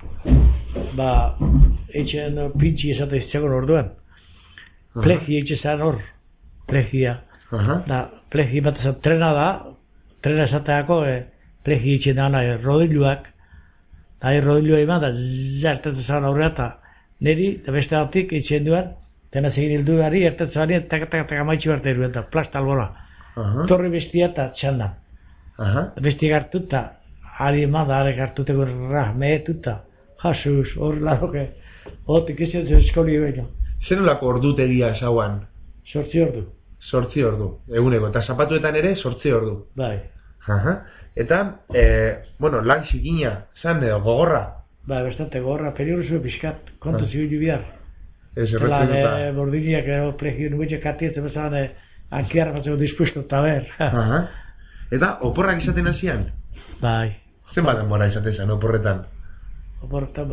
Etxean pintxi esate iztzegon orduan. Plegi etxezan hor. Plegia. Plegi bat ezan trena da. Trena esateako plegi etxen dana rodiluak. Rodilua iman da jartetzen zan aurrea eta niri eta beste batik etxen duen. Tena zegin hildu gari, ertetzen bani, eta maitxu arte eruen da, plasta albola. Torri bestia eta txandan. Bestia gartu eta, ari eman da, ari gartuteko mehetu eta, jasuz, hori laroke, hotik izan zen eskoli baino. Zer nolako ordutegia esauan? 8 ordu. 8 ordu, eguneko, eta zapatuetan ere 8 ordu. Bai. Eta, lan zikina, zan gogorra? Bai, bastante gogorra, periurzu pixkat, kontu zibilu bihar. Bordiniak plegio nubetxe katietzen bezala ankiarra batzeko dispuesto eta ber. Eta oporrak izaten hasian? Bai. Zen bat denbora izaten zen oporretan? Oporretan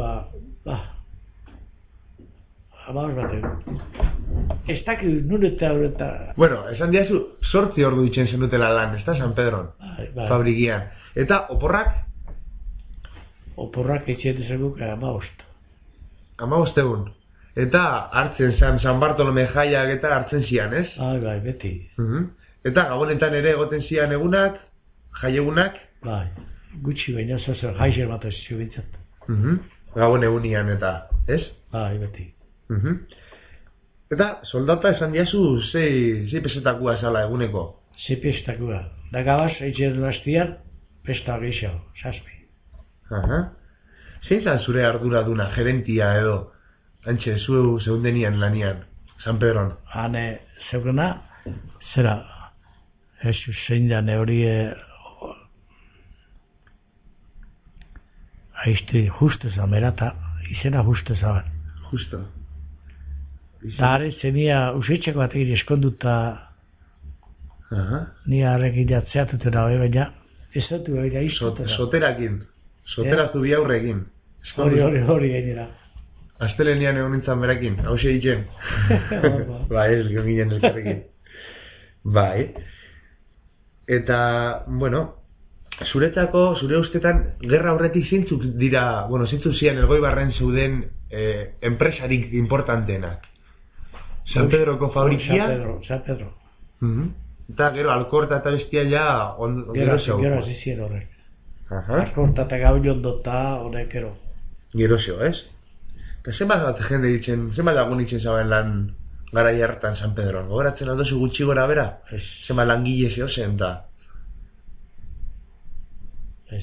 amaus bat egun. Ez dakit nun eta horreta... Bueno, esan diazu 8 ordu ditzen zenutela lan, ez da San Pedron? Bai. Fabrikian. Eta oporrak? Oporrak etxean dezakuk 15. 15 egun. Eta hartzen San Bartolome jaiak eta hartzen zian, ez? Bai, beti. Eta gabonetan ere egoten zian egunak, jaiegunak? Bai, gutxi baina zazer jaizer bat ez zubintzat. Gabon egunian eta, ez? Bai, beti. Eta soldata esan diazu zei pesetakua esala eguneko? 6 pesetakua. Da gabaz, eitxean hastian, pesta gehiago, 7. Zein zan zure arduraduna, gerentia edo? Antxe, zeundenian lanian, San Pedron. Hane, zeugena, zera, zein da hori aizte justu zamera eta izena justu zaban. Justo. Da are, zenia usitzeko bat egin eskonduta ni harrekin jatzeatuten hau baina ez dut baina izotera. Soterakin, soteraztu bi aurrekin. Hori gainera. Astelenian egon nintzen berakin, hause ditzen. Bai, ez ginen elkarrekin. Bai. Eta, zuretzako, zure ustetan, gerra horretik zintzuk dira, zintzuk zian Elgoibarren zeuden enpresarik importanteenak. San Pedroko fabrikia? San Pedro. Eta gero, alkorta eta bestia ja, gero zeu. Gero azizien horrek. Alkorta eta gauli ondota, horrek gero. Gero zeu, ez? Zenbat bat jende ditzen, zenbat lagun ditzen zauen lan garai hartan San Pedron? Gogoratzen aldozu gutxi gora bera? Zenbat langile zeo zen da? Ez.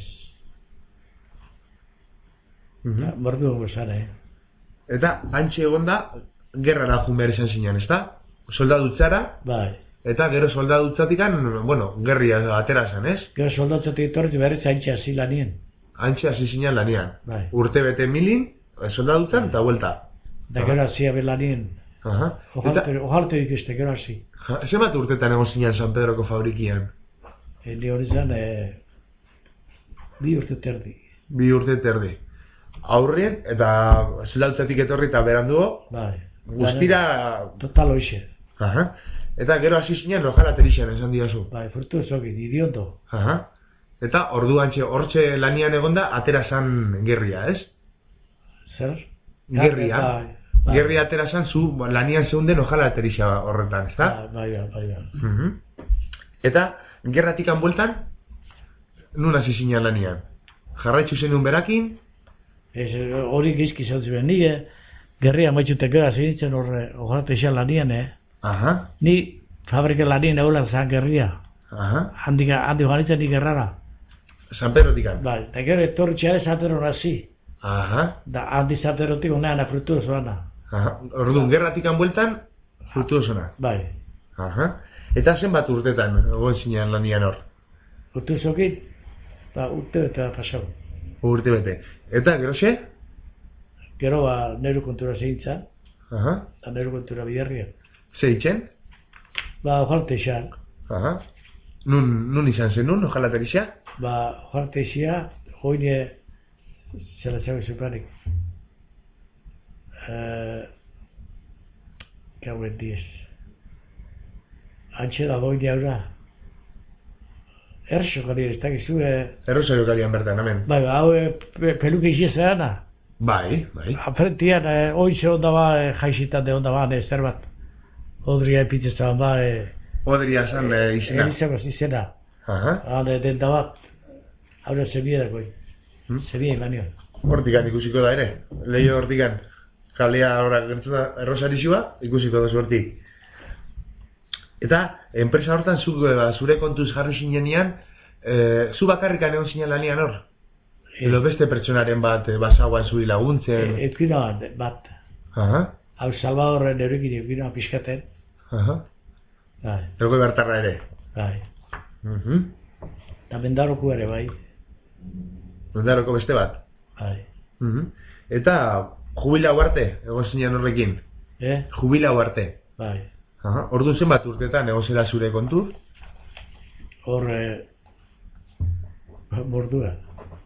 Bordu gozan, Eta antxe egon da, gerrara jun behar izan zinean, ez da? Soldadutzara? Bai. Eta gero soldadutzatikan, gerria atera zen, ez? Gero soldadutzatik etorri berriz antxe hasi lanien. Antxe hasi zinean lanian. Bai. Urte bete milin, soldadutzen eta vuelta. Da gero hasi abelanien. Ojaltu ikuste, gero hasi. Zenbat urtetan egon zinean San Pedroko fabrikian? Ni hori zen, 2 urte terdi. 2 urte terdi. aurrien, eta Zulaltzatik etorri eta beranduo, Bai. guztira... Total hoxe. Aha. Eta gero hasi zinen Rojala Terixan esan diazu. Bai, frutuosokin, idioto. Aha. Eta orduan hortxe lanian egonda, atera zan gerria, ez? Zer? Gerria. Bai. Gerria atera zan zu lanian zeunden Rojala Terixa horretan, ez da? Bai. Eta, gerratik bueltan, nun hasi zinen lanian? Jarraitzu zenun berakin? Hori gizki zautzen ben, ni gerria maitxutek gara zinitzen horrete izan lanian, Aha. Ni fabrika lanien egulan zan gerria. Aha. Handi joanitzen ni gerrara. San Pedrotikan? Bai, eta gero etorritxea Zateron hasi. Aha. Da handi Zaterotik oneana frutuosoana. Aha. Orduan, gerratikan bueltan, frutuosona. Bai. Aha. Eta zenbat urtetan, egon zinean lanian hor? Frutuosokin, urte eta pasau. Urte bete. Eta, gero xe? Gero neru kontura zehintzan, Aha. eta neru kontura biherria. Zeitzen? Ojarte izan. Aha. Nun izan zen nun, Rojala Terixa? Ojarte izan, joine, zela zago zupanik. Gauen diez. Antxe da joine haura. Erso gari ez dakizu, Errosario kalian bertan, amen. Bai, hau peluke izan Bai. Aprentian, oize onda ba, jaizitan de onda ba, zer bat. Odria epitzetan ba, Odria zan izena. Elizabaz izena. Aha. Denta bat, haura zebierako. Zebiera imanio. Hortikan ikusiko da ere. Leio hortikan. Kalea gertzuna Errosarizua, ikusiko da hortik. Eta, enpresa hortan zure kontuz jarri zinean, zu bakarrikan egon zinen lanian hor? Edo beste pertsonaren bat basagoan zuri laguntzen? Eukina bat. Aha. Hau Salvadorren eurekin eukina pixkaten. Aha. Bai. Ergo bertarra ere? Bai. Eta Mendaroko ere, bai. Mendaroko beste bat? Bai. Eta, jubilau arte, egon zinen horrekin? Jubilau arte? Bai. Aha. Orduan zenbat urtetan egon zela zure kontu? Hor, mordura.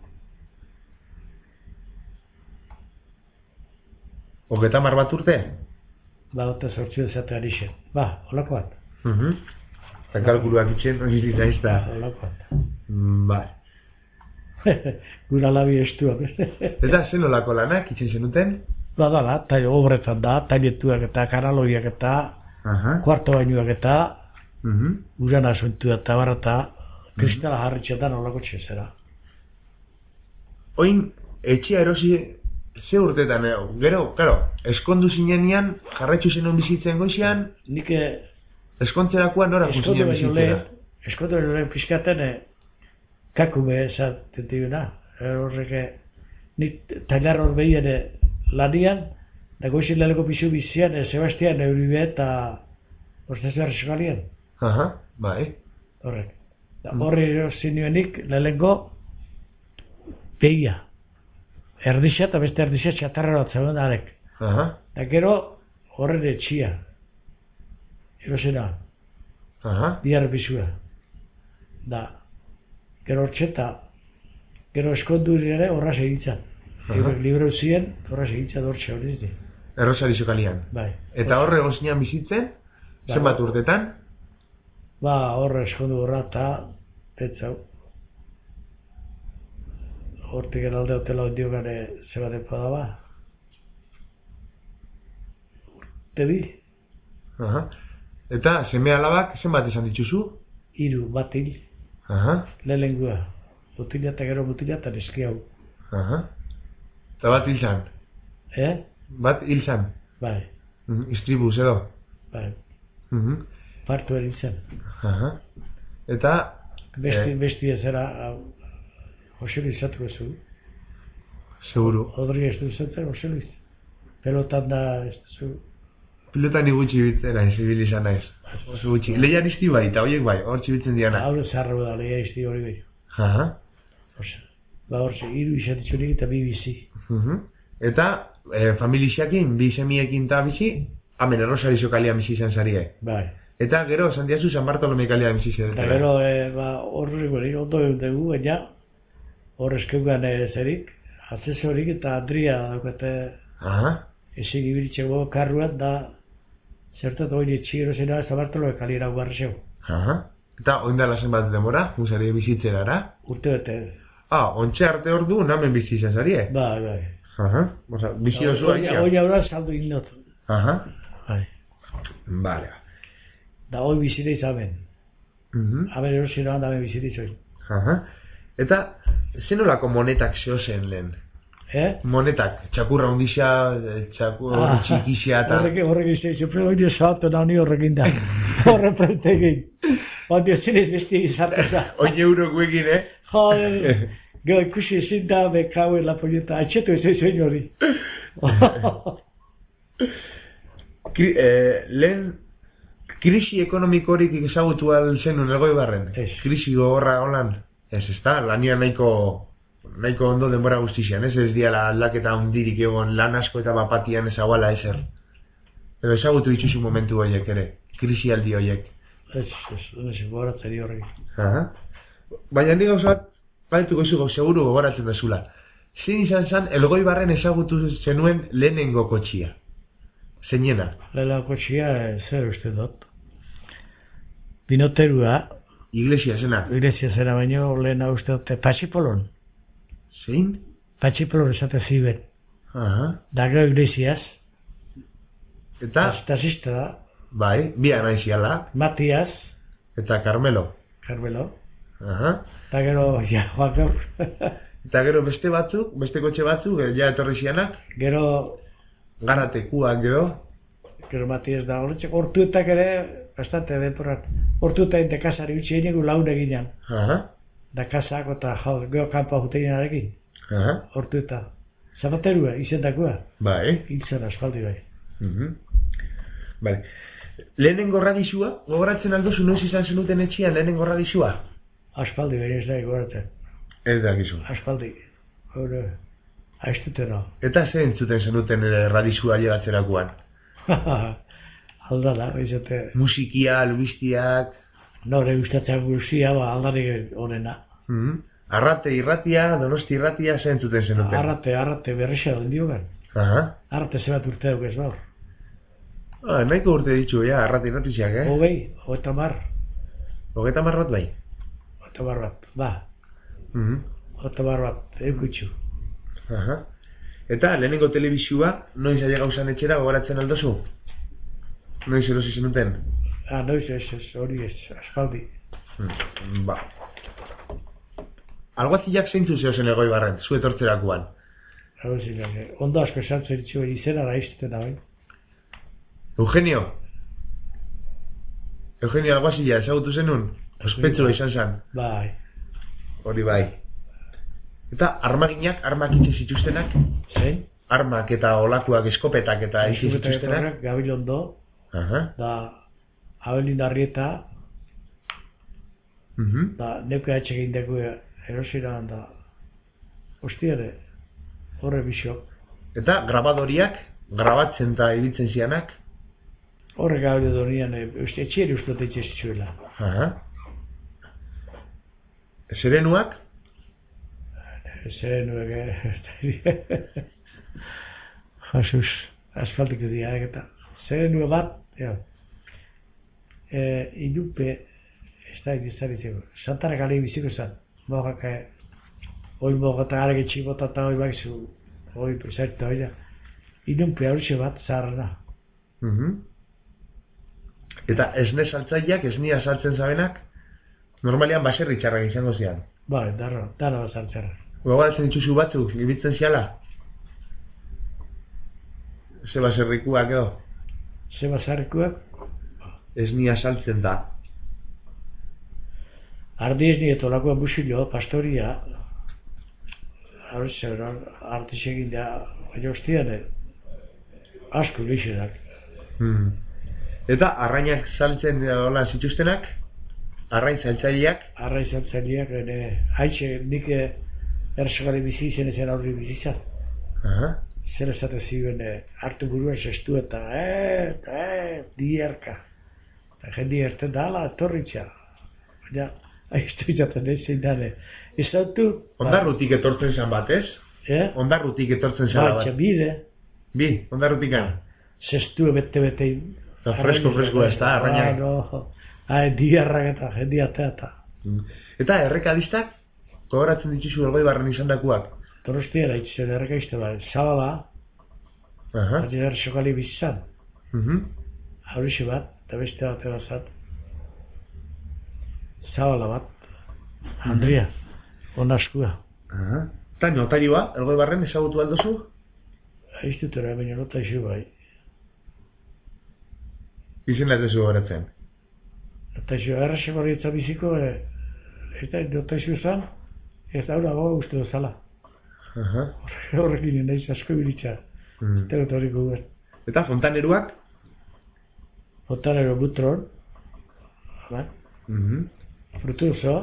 Hogeta mar bat urte? Eta sortzu ezate ari zen. Holako bat. Eta kalkuluak itxen, izan ez da. Holako bat. Bai. Gura labi estuak. Eta zen olako lanak itxen zenuten? Dala, obretan da, tailetuak eta kanaloiak eta kuarto bainuak eta uran asuntu eta barra eta kristala jarritxetan olako txezera. Oin, etxea erosi ze urtetan, gero, karo, eskondu zinean, jarraitzu zenun bizitzen goizian, nik eskontzerakoan nora funtzioan bizitzera? Eskondu lehen pixkaten kakume esaten diguna. Horrek, nik tailar hor behien lanian, da goizin lehenko pizu bizian, Sebastian Euribe eta Ostezu Arrizkalien. Aha, bai. Horrek. Horri zinuenik lehenko behia. Erdixia eta beste erdixia txatarra bat zegoen darek. Eta gero horren etxia. Erosena. Bihar bizua. Da. Gero hortxeta. Gero eskondu ere horra segitzan. Libro ziren horra segitzan hortxe hori zide. Errosarizo kalian. Bai. Eta horre gozinean bizitzen? Zenbat urtetan? Horre eskondu horra eta tetzau. Hortik alde hotela ondio gane zebaten padaba. Urte bi. Eta seme alabak zenbat izan dituzu? 3, bat hil. Lehengua. Mutila eta gero mutila eta neski hau. Eta bat hil zan? Bat hil zan? Bai. Istribuz edo? Bai. Partu erin zen. Eta? Besti ezera... Jose Luis zatuko zu. Seguro. Odri ez du zentzen, Jose Luis. Pelotan da ez zu. Pilotan igutxi bitzera, zibil izan naiz. Oso gutxi. Leian izti bai, eta horiek bai, hor txibitzen diana. Haure zarro da, leia izti hori bai. Horze, 3 izan ditzunik eta 2 bizi. Eta, familixakin, 2 semiekin eta bizi, hamen Errosarizo kalian bizi izan zarie. Bai. Eta gero, esan diazu, San Bartolome kalian bizi izan. Eta gero, horre, ondo dugu, baina, hor eskeugan zerik, Azesorik eta Adria daukate ezin ibiltzeko karruat da zertat hori txiro zena zabartolo kalira guarrexeu. Eta oindala zenbat demora, musari bizitzera ara? Urte bete. Ontxe arte ordu namen bizitzen zarie? Bai. Bizi oso haitxea? Hoi aurra saldu indot. Bai. Vale. Da hoi bizite izamen. Haben erosiroan damen bizite izoin. Eta, zenolako monetak zehozen lehen? Monetak, txakurra hundixia, txakurra txikixia eta... Horrek izan, pero hori salto da honi horrekin da. Horre prentegin. Bandi zinez besti izarteza. Oin euro guekin, Joder, gero ikusi ezin da bekauen la polleta. Atxetu ez ezoin hori. Lehen, krisi ekonomikorik ezagutu zenun Elgoibarren? Krisi gogorra holan? Ez da, lania nahiko ondo denbora guztizian, ez diala aldaketa hundirik egon lan asko eta bapatian ezaguala ezer. Edo ezagutu dituzu momentu horiek ere, krisi aldi horiek. Ez, gogoratzen horrek. Baina nik gauzat, baituko izuko, seguru gogoratzen dezula. Zein izan zen, Elgoibarren ezagutu zenuen lehenengo kotxia? Zeinena? Lehenengo kotxia, zer uste dut. Binoterua. Iglesia zena? Iglesia zena, baino lehena uste dut, Patxipolon. Zein? Patxipolon esate ziben. Da gero iglesiaz. Eta? Tazista da. Bai, bia naiziala. Matias. Eta Carmelo. Eta gero, Juan Gaur. Eta gero beste batzuk, beste kotxe batzuk, etorri zianak. Gero... Garatekuak gero. Gero Matias da, hortuetak ere, bastante denporat. Hortuetak de kasari utxe egin laun eginan. Da kasako eta gero kanpa jutein arekin. Hortuetak. Zapaterua, izendakoa. Bai. Hiltzen aspaldi bai. Bai. Lehenengo radizua, gogoratzen aldozu noiz izan zenuten etxian lehenengo radizua? Aspaldi bai, ez da gogoratzen. Ez dakizu. Aspaldi. Aiztutena. Eta zer entzuten zenuten radizua llegatzerakoan? Aldala, izate... Musikia, albistiak... Nore gustatzen guztia, aldari honena. Arrate irratia, Donosti irratia, zer entzuten zenuten? Arrate berrixa den diogan. Arrate zebat urte duk ez baur. Nahiko urte ditzu, arrate irratiziak, Hogei, 30. 30 bat bai? 30 bat, ba. 30 bat, eukutxu. Eta lehenengo telebizioa, noiz aile gauzan etxera gogoratzen aldozu? Noiz erosi zenuten? Noiz ez, hori ez, aspaldi. Ba. Alguaziak zeintzu zehozen Elgoibarren, zu etortzerakoan? Alguaziak, ondo asko esantzen ditzu, izena da izteten da, bai? Eugenio Alguazia, ezagutu zenun? Ospetsulo izan zen? Bai. Hori bai. Eta armaginak, armak itxe zituztenak? Zein? Armak eta olakuak, eskopetak eta itxe zituztenak? Gabilondo, da Abelin Arrieta, da neuka etxegin dugu erosiran da hostiare, horre bisok. Eta grabadoriak, grabatzen eta ibiltzen zianak? Horre Gabildonian, etxieri ustote itxezitzuela. Serenuak? Serenuak, Jesus, asfaltiko diak eta. Serenua bat, inupe, ez da egizaritzeko, Santara gali biziko zan, mogak, hoi mogata arge txibota eta hoi bakizu, hoi zertu hoi da. Inupe hauritxe bat, zaharra. Eta esne saltzaileak, esnia saltzen zabenak, normalian baserri txarrak izango zian. Bai, dara saltzarra. Gogoratzen dituzu batzuk, ibiltzen ziala? Ze baserrikuak edo? Ze baserrikuak? Esnia saltzen da. Ardi esni eto lakoa busillo, pastoria, arti segin da, baina hostian, asko lixenak. Eta arrainak saltzen hola zituztenak? Arrain saltzaileak? Arrain saltzaileak, haitxe nik ersogari bizi izen ezen aurri bizizat. Zer esate ziren hartu burua sestu eta dierka. Eta jendi erten da, ala, torritxa. Baina, aiztu izaten ez zein dane. Ez dautu... Ondarrutik etortzen zen batez? Ondarrutik etortzen zara bat. Bi, Ondarrutikan. Zestu bete. Eta fresko ez da, arrainak. Diarrak eta jendiatea eta. Eta errekalistak, gogoratzen dituzu Elgoibarren izan dakuak? Donostiara itxen errekaizte bat, Zabala, adiner sokali bizizan. Haurixe bat, eta beste bat egazat. Zabala bat, Andria, onaskua. Eta notarioa, Elgoibarren ezagutu aldozu? Aiztutera, baina notaizu bai. Izen ez dezu goratzen? Notaizu, erraseko horietza biziko, eta notaizu zan, ez daura goga uste dozala. Horrekin nahiz asko bilitza. Territoriko guen. Eta fontaneruak? Fontanero Butron. Frutuoso.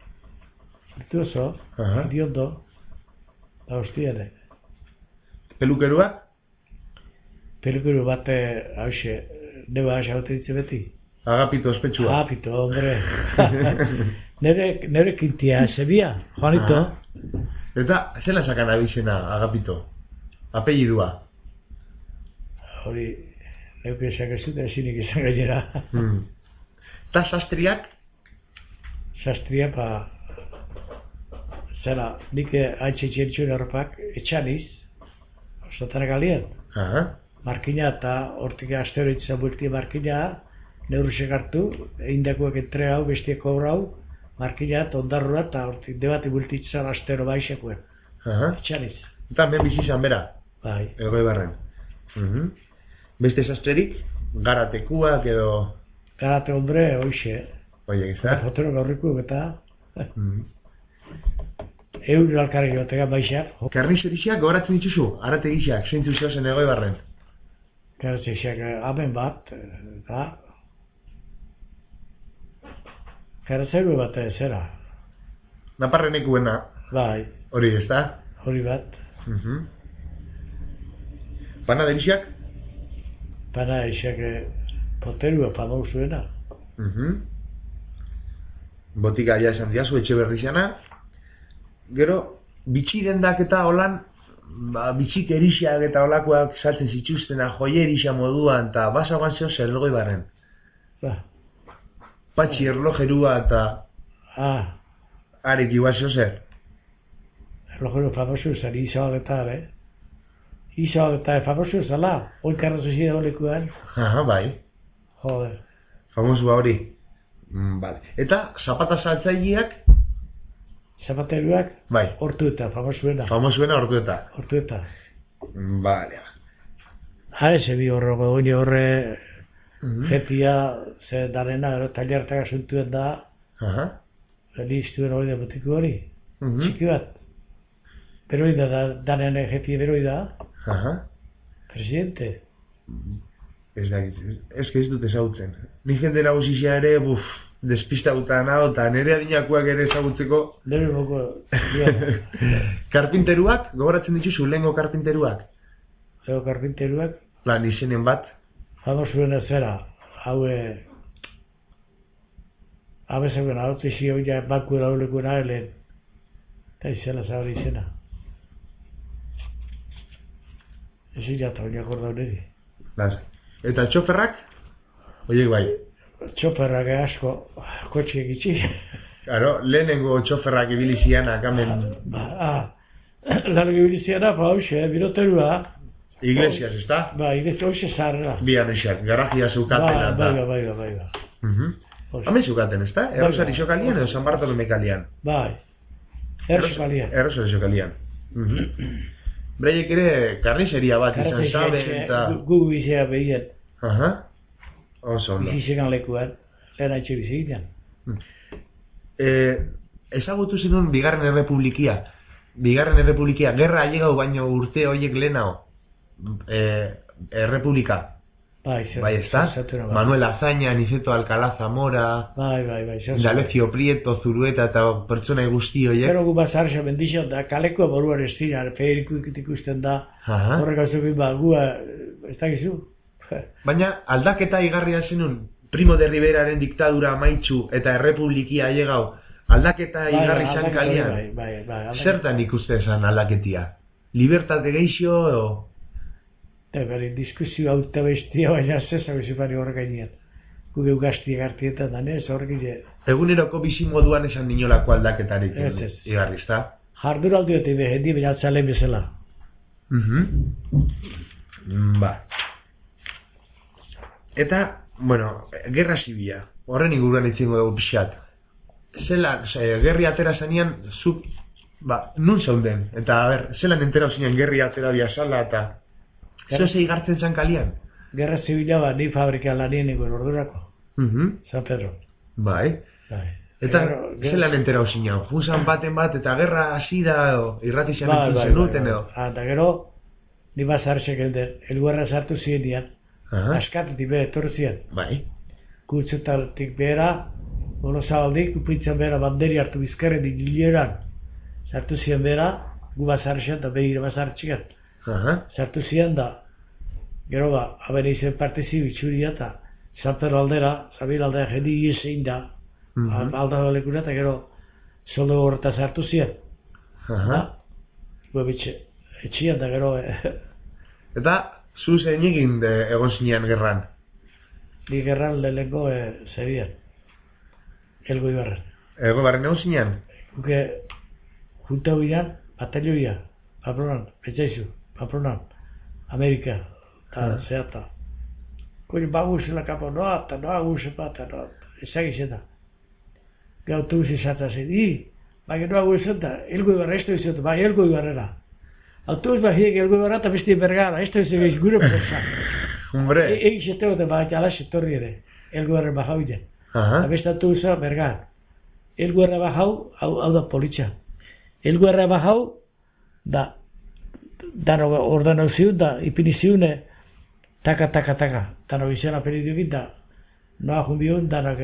Idiondo. Da hostiane. Pelukeruak? Pelukeru bat, hause, neba hasa haute ditze beti. Agapito ospetsua. Agapito, hombre. Nere kintia, Sevilla, Juanito. Eta, zela sakan abizena, Agapito? Apellidua? Hori, neuke esak ez dut, ezinik izan gainera. Eta sastriak? Sastria, zera, nik haitxe txentxuen horrepak, etxaniz, osatara galien. Markina eta hortik astero itzan bultia markina, neurusek hartu, eindakoak entre hau, bestiek obra hau, markina eta ondarrua eta hortik debati bultitzan astero baixekuen. Etxaniz. Eta hemen bizi izan bera? Bai. Elgoibarren. Beste sastrerik? Garatekoak edo... Garate hombre, hoxe. Oiek, ez da? Fotero gaurrikuak eta... Euro alkarri batega baixak. Karnizerizak gogoratzen dituzu? Arategixak, zeintzu zozen Elgoibarren? Karnizerizak, amen bat, eta... Karazailu bat zera. Naparrenekuena? Bai. Hori, ez da? Hori bat. Panaderixak? Panaderixak poterua famauzuena. Botika ja esan diazu, etxe berrizana. Gero, bitxi dendak eta holan, bitxik erixak eta holakoak saltzen zituztena, joie erixa moduan, eta basa gantzeo zer Elgoibarren. Patxi erlojerua eta... Arek iguazio zer? Erlojeru famosu zen, Izabageta, Izabageta, famosu zala, oinkarrazu zida olekuan. Bai. Joder. Famosua hori. Vale. Eta, zapata saltzaileak? Zapateruak? Bai. Hortueta, famosuena. Famosuena hortueta. Hortueta. Vale. Eze bi horre jetia, ze darena, tailertak asuntuen da, niztuen hori da butiku hori. Txiki bat. Beroi da, darena jetia beroi da. Presidente. Ez da, ez dut ezagutzen. Ni jende nagusizia ere, despistauta nago, eta nire adinakoak ere ezagutzeko... Nire moko... Karpinteruak? Gogoratzen dituzu, lehengo karpinteruak? Lehengo karpinteruak? Plan, izenen bat? Famosuen zera, haue... Habe zegoen, hau txi hori baku eraulekuen ahelen. Eta izela zabari izena. Ezin jata, hori akorda honeri. Eta txoferrak? Oiek bai. Txoferrak asko, kotxiek itxi. Claro, lehenengo txoferrak ibilizianak amen... Largo ibilizianak, hauxe, biroterua. Iglesias, ez da? Iglesias, hauxe zarra. Bian eixak, garajia zukatena. Bai. Hamen zukaten, ez da? Errosari xokalian edo San Bartolome kalian? Bai, errosokalian. Errosari xokalian. Breiek ere karnizeria bat izan zaben eta... Gugu bizea behien. Oso ondo. Bizizekan lekuan, lehen haitxe bizikitan. Ezagutu zenun Bigarren Errepublikia. Bigarren Errepublikia, gerra ailegau baino urte horiek lehenao. Errepublika. Bai, ez da? Manuel Azaña, Niceto Alcalá Zamora... Bai. D'Alessio Prieto, Zurueta eta pertsona guzti horiek. Pero gu bazarxa bendixo, da kaleko boruan ez dira, Federico ikusten da, horrek hau zukin gua, ez da gizu? Baina aldaketa igarria zenun, Primo de Riveraren diktadura amaitzu eta Errepublikia ailegau, aldaketa igarri zan kalian. Bai. Zertan ikusten zan aldaketia? libertate geixo, edo... Bere, diskusio hau eta bestia, baina zezak bizipari hor gainean. Gugeu gaztiek artietan da, ez hor gine... Eguneroko bizimoduan esan dinolako aldaketarik. Ez. Igarri, ezta? Jarduraldi dute behendi, baina atzalen bezala. Ba. Eta, bueno, gerra zibila. Horren inguruan itzingo dugu pixat. Zelan, gerri atera zanean, zuk, nun zaunden? Eta, a ber, zelan entera zinean gerri atera biazala, eta... Zer zei gartzen zan kalian? Gerra zibila ni fabrika lanien egon ordurako. San Pedro. Bai. Eta zelan entera zinean? Funzan baten bat, eta gerra hasi da, irratizan entzun zenuten, edo? Eta gero, ni bazarxek elguerra sartu zienian. Askatetik beha etorri zian. Bai. Kutzetatik behera, zabaldik, upintzen behera banderi hartu bizkarren digileran. Sartu zian behera, gu bazarxean eta behira bazartxikan. Sartu zian da, gero abene izen partezi bitxuria eta San Pedro aldera, Zabil aldera jendi iesein da, aldera lekura eta gero soldo horreta sartu zian. Etxian da gero... Eta, zu zein egin egon zinean gerran? Ni gerran lehenko zerian. Elgo Ibarren. Elgo Ibarren egon zinean? Guke, junta huian, batalioia, Papronan, Petxaizu, Papronan, Amerika, eta zehata. Kuri bagusela kapo, noa gusepa, eta noa, ezagizien da. Gau autobusi zartazen, baina noa guseta, Elgo Ibarra, esto iziotu, Elgo Ibarrera. Autobus bahiek Elgo Ibarra eta besti bergara, esto iziotu gure posa. Hombre. Egizeteo da baina alaxe torri ere, Elgo Ibarra bahau ide. Eta besti autobusa bergara. Elgo Ibarra bahau, hau da politxa. Elgo Ibarra bahau, da ordeno ziun da, ipini ziune, taka. Dano biziona periodiokin da, noa jumbiun, danak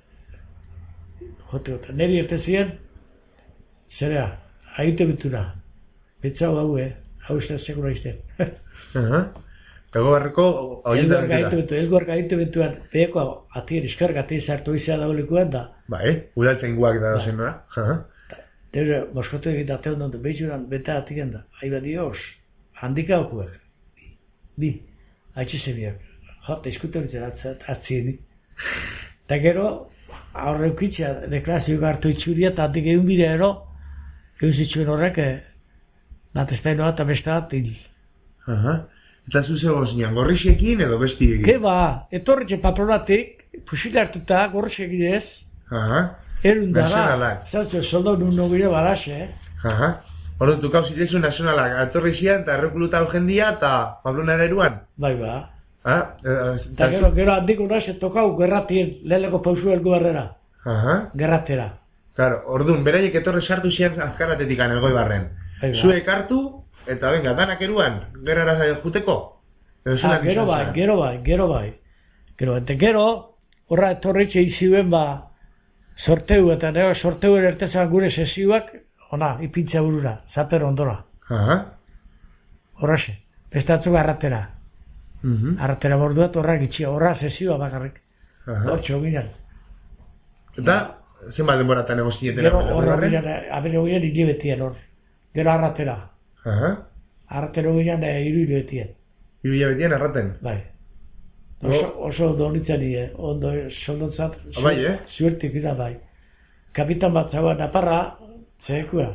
jote. Neri erte ziren, zerea, haite bituna. Betzau hau, hau izan sekura izten. Ego barreko, hau jintan bituna. Elgoar gaitu bituan, beheko atien iskargati zartu izan daulikoan da. Bai, udaltzen guak da dozen nora. Deure, moskotu egin da teon dut, behitxuran beta atien da. Haiba dios, handika okuak. Bi, haitxizebiak. Jota, izkutoritzen atzieni. Eta gero, aurre ukitxea, deklasio gartu itxuria, eta handik egun bide ero, egun zitxuen horrek, natestainoa eta bestaat hil. Eta zuzego zinean, gorrixekin edo besti egin? Keba, etorretxe patronatik, fusile hartuta, gorrixekin ez. Erundara, zantzio, soldo nun gire baraxe, Horren, tukau zirezu nazionalak, atorri zian, eta errekuluta jendia, eta Pablonara eruan? Bai, ba. Eta gero handik unaz, tokau gerratien, lehenleko pausu Elgo Ibarrera. Gerratera. Claro, orduan, beraiek etorri sartu zian azkaratetik Elgo Ibarren. Zuek hartu, eta venga, danak eruan, gerrara juteko? Gero bai. Eta gero, horra etorritxe izuen sorteu, eta nero sorteu ertezan gure sesioak, ona, ipintza burura, zaper ondora. Horraxe, bestatzuk arratera. Arratera borduat horrak itxia, horra sesioa bakarrik. Hortxo ginen. Eta, zenbat denboratan egozietena? Gero horra ginen, abeno ginen hilibetien hor. Gero arratera. Arratero ginen hilibetien. Hilibetien arraten? Bai. Oso donitzen ondo soldontzat. Bai, Zuertik gira bai. Kapitan bat zagoa Naparra, zehekua.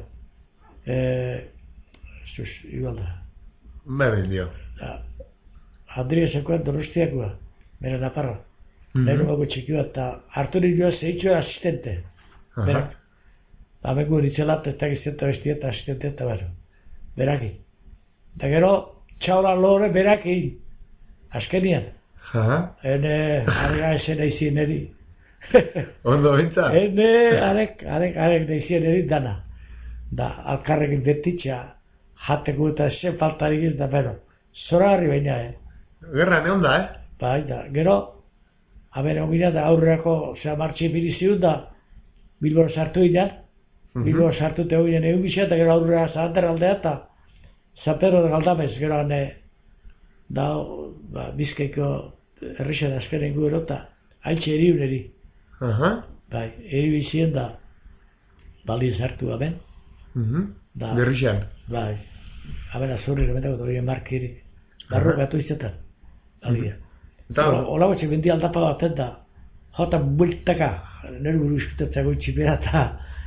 Igual da. Berdin dio. Andria zekoan Donostiakua, bera Naparra. Lehenu bago txikua, eta hartu nioa zehitxua asistente. Berak. Amengu ditzelat, eta giztenta bestia eta asistente eta bero. Beraki. Eta gero, txaura lore beraki. Azkenian. Arega esen aizien eri. Ondo bintza? Arek naizien eri dana. Da, alkarrekin betitxa, jateko eta esen faltarik ez da, bero. Zora harri baina, Gerra neon da, Bai, da, gero, abere homina da aurreako, martxi biliziun da, Bilboro sartu inan, Bilboro sartu teo ginen egun bizia, eta gero aurrera zahanter aldea, eta San Pedro de Galdamez, gero hane, da, Bizkaiko errixen azkenen gero, eta haitxe eriun eri. Bai, eri bizien da, balin sartu aben. Derrixan? Bai, Abena zurri, remetako doi markiri. Barro gatu izaten. Alia. Ola gotxe bendi aldapa baten da. Jota bueltaka. Nero buru iskutatzea goitxi bera eta.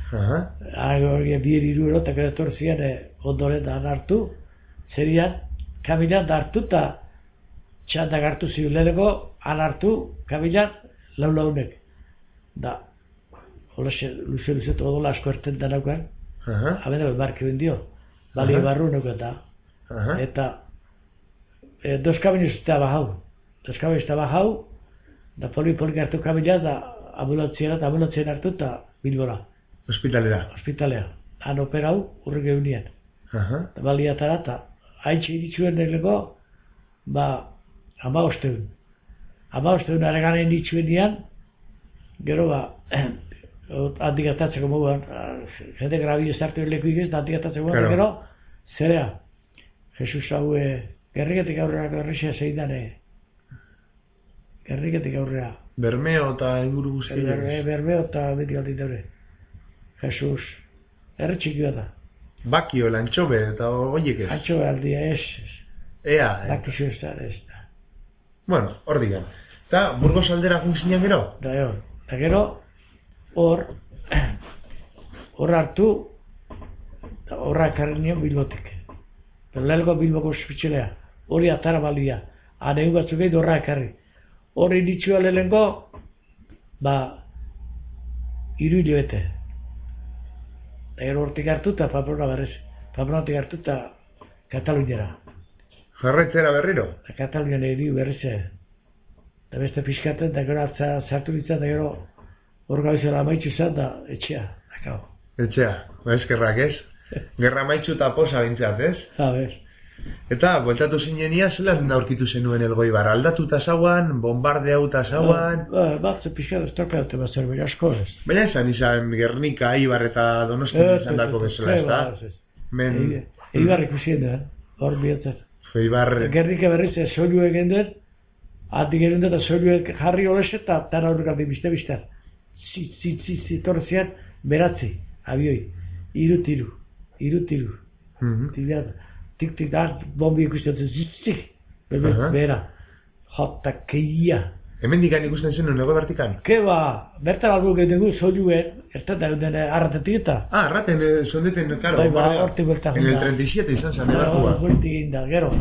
Bier iru erotak edator zian ondoren da hartu. Zerian, kamilan da hartu eta txandak hartu ziun leheneko, han hartu, kamilan, launek. Da, luze-luzetu odola asko erten da naukan. Abena marki bendio. Bali barru nuken da. Eta, dos kaminos estaba bajau, da poli-poli hartu kamila, da ambulatzien hartu eta Bilbora. Hospitalera. Han operau, urrek egunien. Da baliatara eta haitxe iritsuen deleko, amagosteun. Amagosteun areganen iritsuen dian, gero handik atatzeko moguan, jende grabio zartu leku igez, da handik atatzeko moguan, gero, zerea, Jesus hau, gerriketik aurrera gerrexea zeidan, gerriketik aurrera. Bermeo eta inguru guzti. Bermeo eta beti aldi daure. Jesus, erretxikioa da. Bakio, lantxobe eta horiek ez? Antxobe aldia ez. Ea. Bakixo ez da, ez da. Bueno, hor digan. Eta Burgos aldera junzinean gero? Da, eta gero, hor hartu, horra ekarri nion Bilbotik. Lelgo Bilboko espitxelea. Hori atara balia. Anegu batzuk egin horra ekarri. Hori ditxua lehenko, iru hilabete. Gero hortik hartu eta Pamplona berrez. Pamplona hartu eta Kataluniara. Jarraitzera berriro? Katalunian egin berrez. Eta beste pixkaten, eta gero zartu ditzen, eta gero hor gauzela amaitxu zen, da etxea. Etxea, eskerrak ez? Gerra amaitxu eta posa bintzat, ez? Bez. Eta, bueltatu zinenia, zelan aurkitu zenuen Elgoibar? Aldatuta zauan, bombardeuta zauan? Batze pixkat estropeaute bat zer, baina asko ez. Baina izan Gernika, Eibar eta Donostia izan dako bezala, ez da? Eibar ikusien da, hor bihatzat. Gernika berriz, soilu egin dut, handik egin dut, soilu jarri horrexet, eta tara horrek aldi biste. Zitorrezian, beratzi, abioi. Iru-tiru. Tik-tik da, bombi ikusten zen, zitzik. Bera. Jota, keia. Hemen dikan ikusten zen, nego bertikan? Keba, bertan albo egin dugu, soiluen, ez da den arratetik eta. Arraten, sondeten, karo. Hortik buelta. En el 37 izan zen, erakua. Hortik egin da, gero.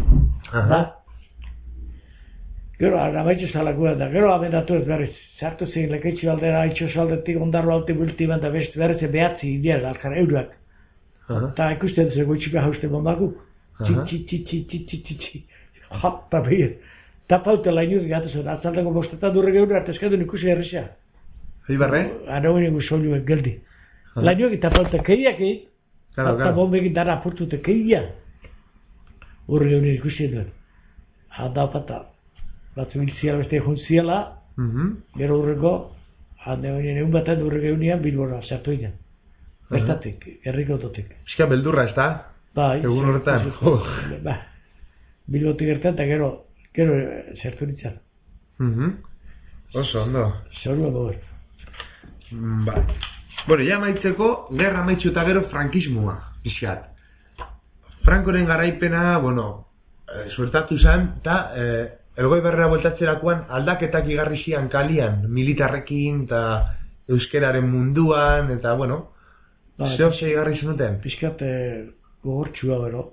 Gero, aramaitxu zalakua da, gero abendatu ez berriz. Zartu zein, lekeitxu aldera, haitxo aldetik, ondarro alti bultiban da best, berriz behatzi, indiaz, alkar eurak. Eta ikusten zen, goitxipe hausten bombakuk. Txi. Jota behir. Tapaute lainuz gatu zen, atzaldeko bostetan durre geure artezkadun ikusi errexea. Eibarre? Arauen egu soiluen geldi. Lainuz tapaute keiak egin, eta bombekin dara apurtute keia. Urre geure ikusi duen. Hada pata, batzu hilziala beste egun ziala, gero urreko, egun baten urre geunean Bilbora, zertu egin. Bertatik, herriko ototik. Eska beldurra ez da? Bai. Egun horretan. Bilbotik gertan eta gero zertu nintzen. Oso, ondo. Zorua gober. Bai. Bueno, ja maitzeko, gerra maitxu eta gero frankismoa. Iskat. Frankoren garaipena, suertatu zen, eta Elgoibarrera bueltatzerakoan aldaketak igarri zian kalian, militarrekin, eta euskeraren munduan, eta, zehose igarri zenuten? Piskat gogortxua bero.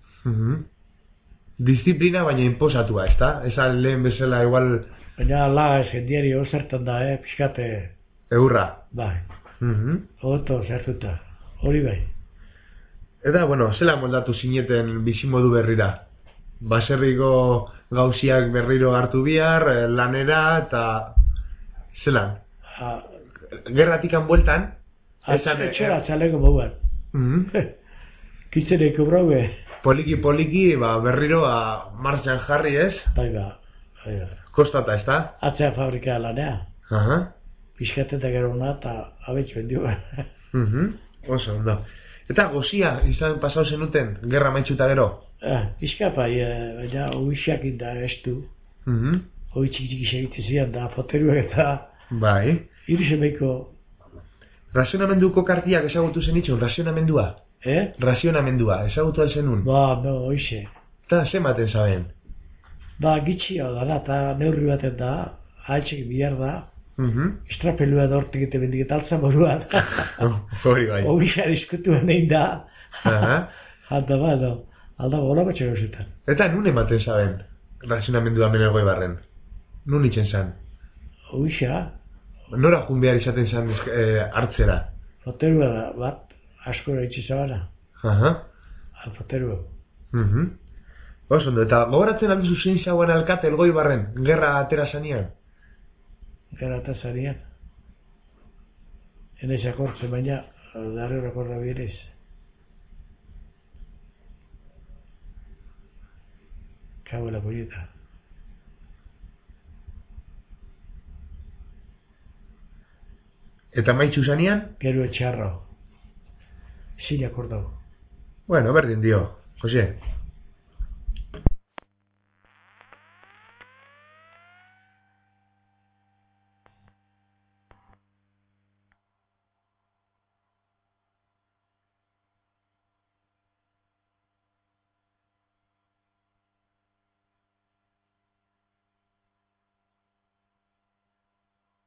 Disiplina baina imposatua, ez da? Esan lehen bezala igual... Baina laga ez gendiari zertan da, piskat... Eurra. Bai. Oto, zertuta. Hori bai. Eta, zela moldatu zineten bizimodu berrira? Baserriko gauziak berriro hartu bihar, lanera, eta... Zelan? Gerratikan bueltan? Etxera txaleko moguan. Kitzeneko braue. Poliki, berriro martxan jarri, ez? Bai. Kostata, ez da? Atzea fabrika lanea. Piskateta gero hona eta abetx bendio. Oso, ondo. Eta gozia izan pasau zenuten, gerra maitxuta gero? Piskapa, baina oixiak inda estu. Hoi txiki segitzen zian da, foteruak eta... Bai. Irisemeiko... Razionamenduko kartiak ezagutu zen itxun, razionamendua? Razionamendua, ezagutu alzenun? Ba, no, hoxe. Eta zematen zaben? Ba, gitxia da, eta neurri baten da, altxek bihar da, estrapelua da hortik eta bendik eta alza moruan. Hori bai. Hori eskutuan egin da. Handa ba, no. Alda golako txegosetan. Eta nun ematen zaben, razionamendua menelgoi barren? Nun itzen zan? Hoxa. Nora jun behar izaten zan hartzera? Foterua da, bat, askora itxizabana. Foterua. Osondo, eta gogoratzen alduzu zein zagoen alkate elgoi barren, gerra atera zanian? Gerra atera zanian. Enez akortzen baina, darre akorra birez. Cago en la polleta. Eta maitxu zanian? Gero etxarro. Sin acordado. Bueno, berdin dio, Jose.